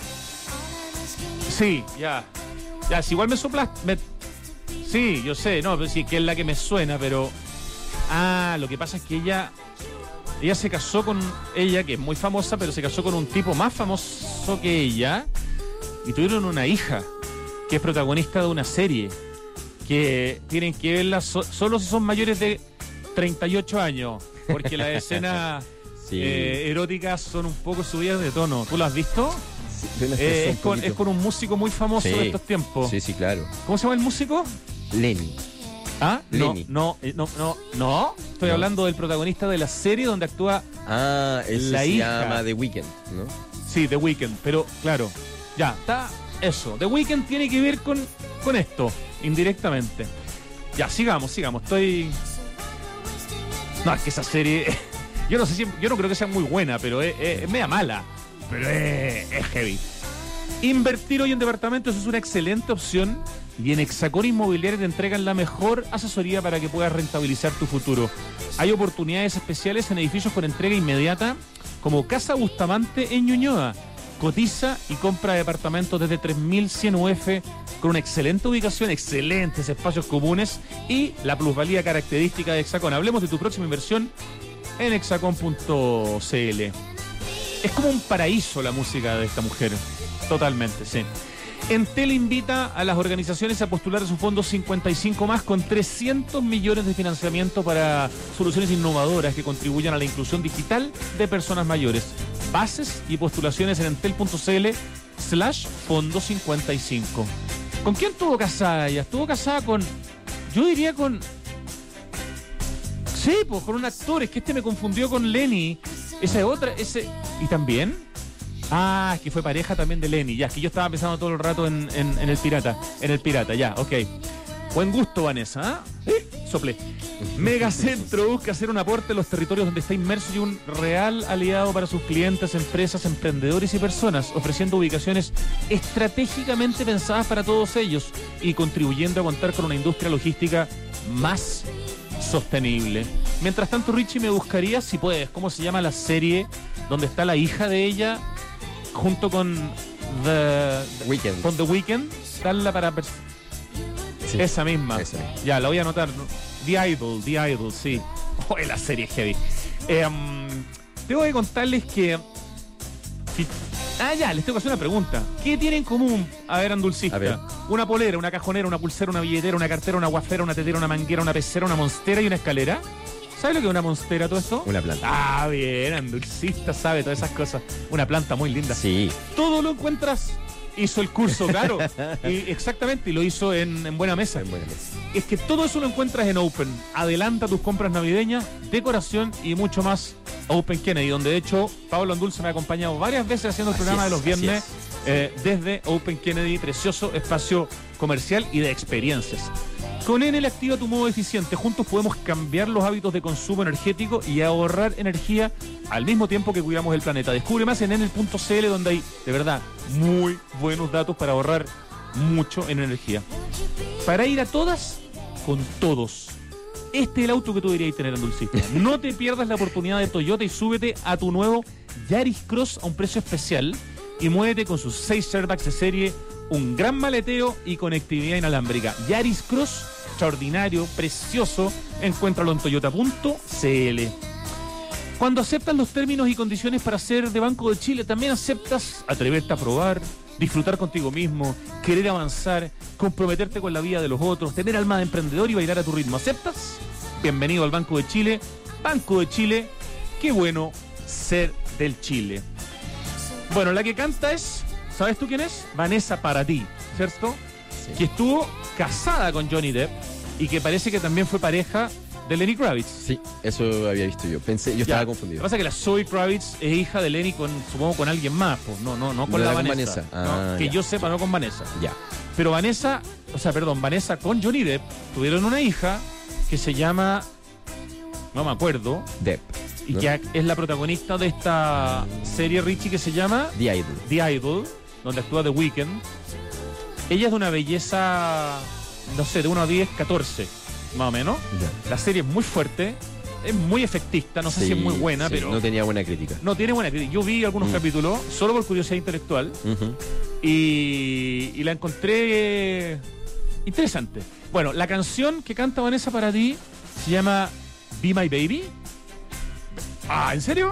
[SPEAKER 2] Sí, ya. Ya, si igual me soplas... Sí, yo sé, no, sí, que es la que me suena, pero... lo que pasa es que ella se casó con ella, que es muy famosa, pero se casó con un tipo más famoso que ella, y tuvieron una hija que es protagonista de una serie que tienen que verla solo si son mayores de 38 años, porque las escenas eróticas son un poco subidas de tono. ¿Tú lo has visto? Sí, es con un músico muy famoso de estos tiempos.
[SPEAKER 3] Sí, claro.
[SPEAKER 2] ¿Cómo se llama el músico?
[SPEAKER 3] Lenny.
[SPEAKER 2] No. Estoy hablando del protagonista de la serie donde actúa
[SPEAKER 3] la hija. Se llama The Weeknd, ¿no?
[SPEAKER 2] Sí, The Weeknd, pero claro, ya, está eso. The Weeknd tiene que ver con esto, indirectamente. Ya, sigamos. Estoy... No, es que esa serie... yo no creo que sea muy buena, pero es media mala. Pero es heavy. Invertir hoy en departamentos es una excelente opción, y en Hexacón Inmobiliaria te entregan la mejor asesoría para que puedas rentabilizar tu futuro. Hay oportunidades especiales en edificios con entrega inmediata, como Casa Bustamante en Ñuñoa. Cotiza y compra departamentos desde 3.100 UF con una excelente ubicación, excelentes espacios comunes y la plusvalía característica de Hexacón. Hablemos de tu próxima inversión en hexacón.cl. Es como un paraíso la música de esta mujer. Totalmente, sí. Entel invita a las organizaciones a postular a su fondo 55+, con 300 millones de financiamiento para soluciones innovadoras que contribuyan a la inclusión digital de personas mayores. Bases y postulaciones en entel.cl/fondo 55. ¿Con quién estuvo casada ella? Estuvo casada con... Yo diría con... Sí, pues con un actor. Es que me confundió con Lenny. Esa es otra. ¿Y también? Ah, es que fue pareja también de Lenny. Ya, es que yo estaba pensando todo el rato en el pirata. En el pirata, ya, ok. Buen gusto, Vanessa. Soplé. Megacentro busca hacer un aporte en los territorios donde está inmerso y un real aliado para sus clientes, empresas, emprendedores y personas, ofreciendo ubicaciones estratégicamente pensadas para todos ellos y contribuyendo a contar con una industria logística más sostenible. Mientras tanto, Richie, me buscaría, si puedes, ¿cómo se llama la serie donde está la hija de ella junto con The Weeknd? Darla para... Sí, esa misma. Ya, la voy a anotar. The Idol, sí. Oh, la serie heavy. Tengo que contarles que... les tengo que hacer una pregunta. ¿Qué tienen en común? A ver, Andulcista. Una polera, una cajonera, una pulsera, una billetera, una cartera, una guafera, una tetera, una manguera, una pecera, una monstera y una escalera. ¿Sabes lo que es una monstera, todo esto?
[SPEAKER 3] Una planta.
[SPEAKER 2] Ah, bien, Andulcista sabe todas esas cosas. Una planta muy linda.
[SPEAKER 3] Sí.
[SPEAKER 2] Todo lo encuentras... Hizo el curso, claro. Y exactamente, y lo hizo en Buena Mesa. Es que todo eso lo encuentras en Open. Adelanta tus compras navideñas, decoración y mucho más. Open Kennedy, donde de hecho Pablo Andulce me ha acompañado varias veces haciendo el programa de los viernes desde Open Kennedy, precioso espacio comercial y de experiencias. Con Enel activa tu modo eficiente. Juntos podemos cambiar los hábitos de consumo energético y ahorrar energía al mismo tiempo que cuidamos el planeta. Descubre más en enel.cl, donde hay, de verdad, muy buenos datos para ahorrar mucho en energía. Para ir a todas, con todos. Este es el auto que tú deberías tener, Andulcista. No te pierdas la oportunidad de Toyota y súbete a tu nuevo Yaris Cross a un precio especial y muévete con sus 6 airbags de serie, un gran maletero y conectividad inalámbrica. Yaris Cross, extraordinario, precioso. Encuéntralo en toyota.cl. Cuando aceptas los términos y condiciones para ser de Banco de Chile, también aceptas atreverte a probar, disfrutar contigo mismo, querer avanzar, comprometerte con la vida de los otros, tener alma de emprendedor y bailar a tu ritmo. ¿Aceptas? Bienvenido al Banco de Chile. Banco de Chile, qué bueno ser del Chile. Bueno, la que canta es, ¿sabes tú quién es? Vanessa Paradis, ¿cierto? Sí. Que estuvo casada con Johnny Depp y que parece que también fue pareja de Lenny Kravitz.
[SPEAKER 3] Sí, eso había visto yo. Yo estaba confundido.
[SPEAKER 2] Lo que pasa es que la Zoe Kravitz es hija de Lenny supongo con alguien más, pues no con la Vanessa. Que yo sepa, no con Vanessa.
[SPEAKER 3] Ya.
[SPEAKER 2] Pero Vanessa con Johnny Depp tuvieron una hija que se llama, no me acuerdo,
[SPEAKER 3] Depp.
[SPEAKER 2] Y que es la protagonista de esta serie, Richie, que se llama
[SPEAKER 3] The
[SPEAKER 2] Idol, donde actúa The Weeknd. Ella es de una belleza, no sé, de 1 a 10, 14, más o menos. Yeah. La serie es muy fuerte, es muy efectista, no sé si es muy buena, pero...
[SPEAKER 3] No tenía buena crítica.
[SPEAKER 2] No tiene buena crítica. Yo vi algunos capítulos, solo por curiosidad intelectual, y la encontré interesante. Bueno, la canción que canta Vanessa Paradis se llama Be My Baby. Ah, ¿en serio?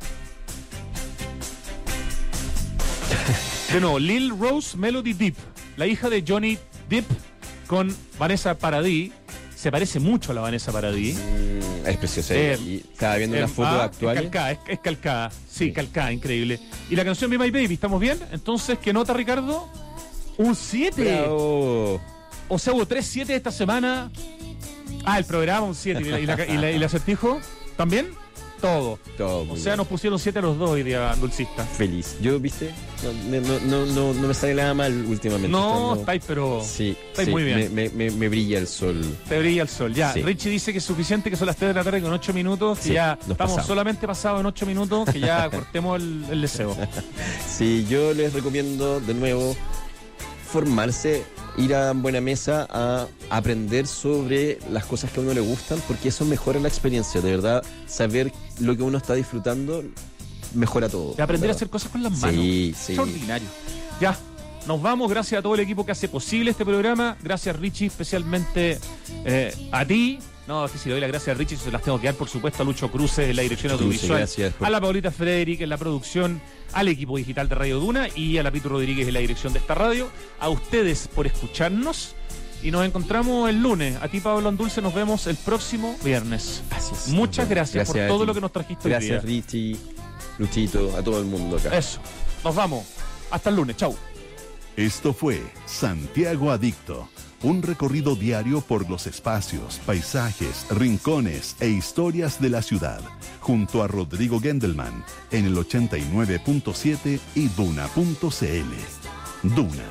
[SPEAKER 2] De nuevo, Lil Rose Melody Depp, la hija de Johnny Depp con Vanessa Paradis. Se parece mucho a la Vanessa Paradis.
[SPEAKER 3] Es preciosa. Y estaba viendo una foto actual.
[SPEAKER 2] Es calcada. Sí, calcada, increíble. Y la canción Be My Baby, ¿estamos bien? Entonces, ¿qué nota, Ricardo? Un 7.
[SPEAKER 3] Bravo.
[SPEAKER 2] O sea, hubo 3 7 esta semana. Ah, el programa un 7. ¿Y el acertijo? ¿También? Todo. O sea, nos pusieron 7 a los 2 hoy día, Dulcista.
[SPEAKER 3] Feliz. Yo, ¿viste? No me sale nada mal últimamente.
[SPEAKER 2] No, estáis, pero...
[SPEAKER 3] Sí,
[SPEAKER 2] estáis muy bien.
[SPEAKER 3] Me brilla el sol.
[SPEAKER 2] Te brilla el sol, ya. Sí. Richie dice que es suficiente, que son las 3 de la tarde con 8 minutos, que ya estamos solamente pasados en 8 minutos, que ya cortemos el deseo.
[SPEAKER 3] Sí, yo les recomiendo de nuevo formarse, ir a Buena Mesa a aprender sobre las cosas que a uno le gustan, porque eso mejora la experiencia, de verdad. Saber lo que uno está disfrutando mejora todo.
[SPEAKER 2] De aprender a hacer cosas con las manos.
[SPEAKER 3] Sí.
[SPEAKER 2] Extraordinario. Ya, nos vamos. Gracias a todo el equipo que hace posible este programa. Gracias, Richie, especialmente a ti. No, es que si le doy las gracias a Richie, se las tengo que dar, por supuesto, a Lucho Cruces en la dirección audiovisual, a la Paulita Frederick en la producción, al equipo digital de Radio Duna y a la Pitu Rodríguez en la dirección de esta radio. A ustedes por escucharnos y nos encontramos el lunes. A ti, Pablo Andulce, nos vemos el próximo viernes.
[SPEAKER 3] Así es.
[SPEAKER 2] Muchas gracias por todo lo que nos trajiste hoy día.
[SPEAKER 3] Gracias, Richie, Luchito, a todo el mundo acá.
[SPEAKER 2] Eso. Nos vamos. Hasta el lunes. Chau.
[SPEAKER 1] Esto fue Santiago Adicto, Un recorrido diario por los espacios, paisajes, rincones e historias de la ciudad, junto a Rodrigo Gendelman en el 89.7 y Duna.cl. Duna.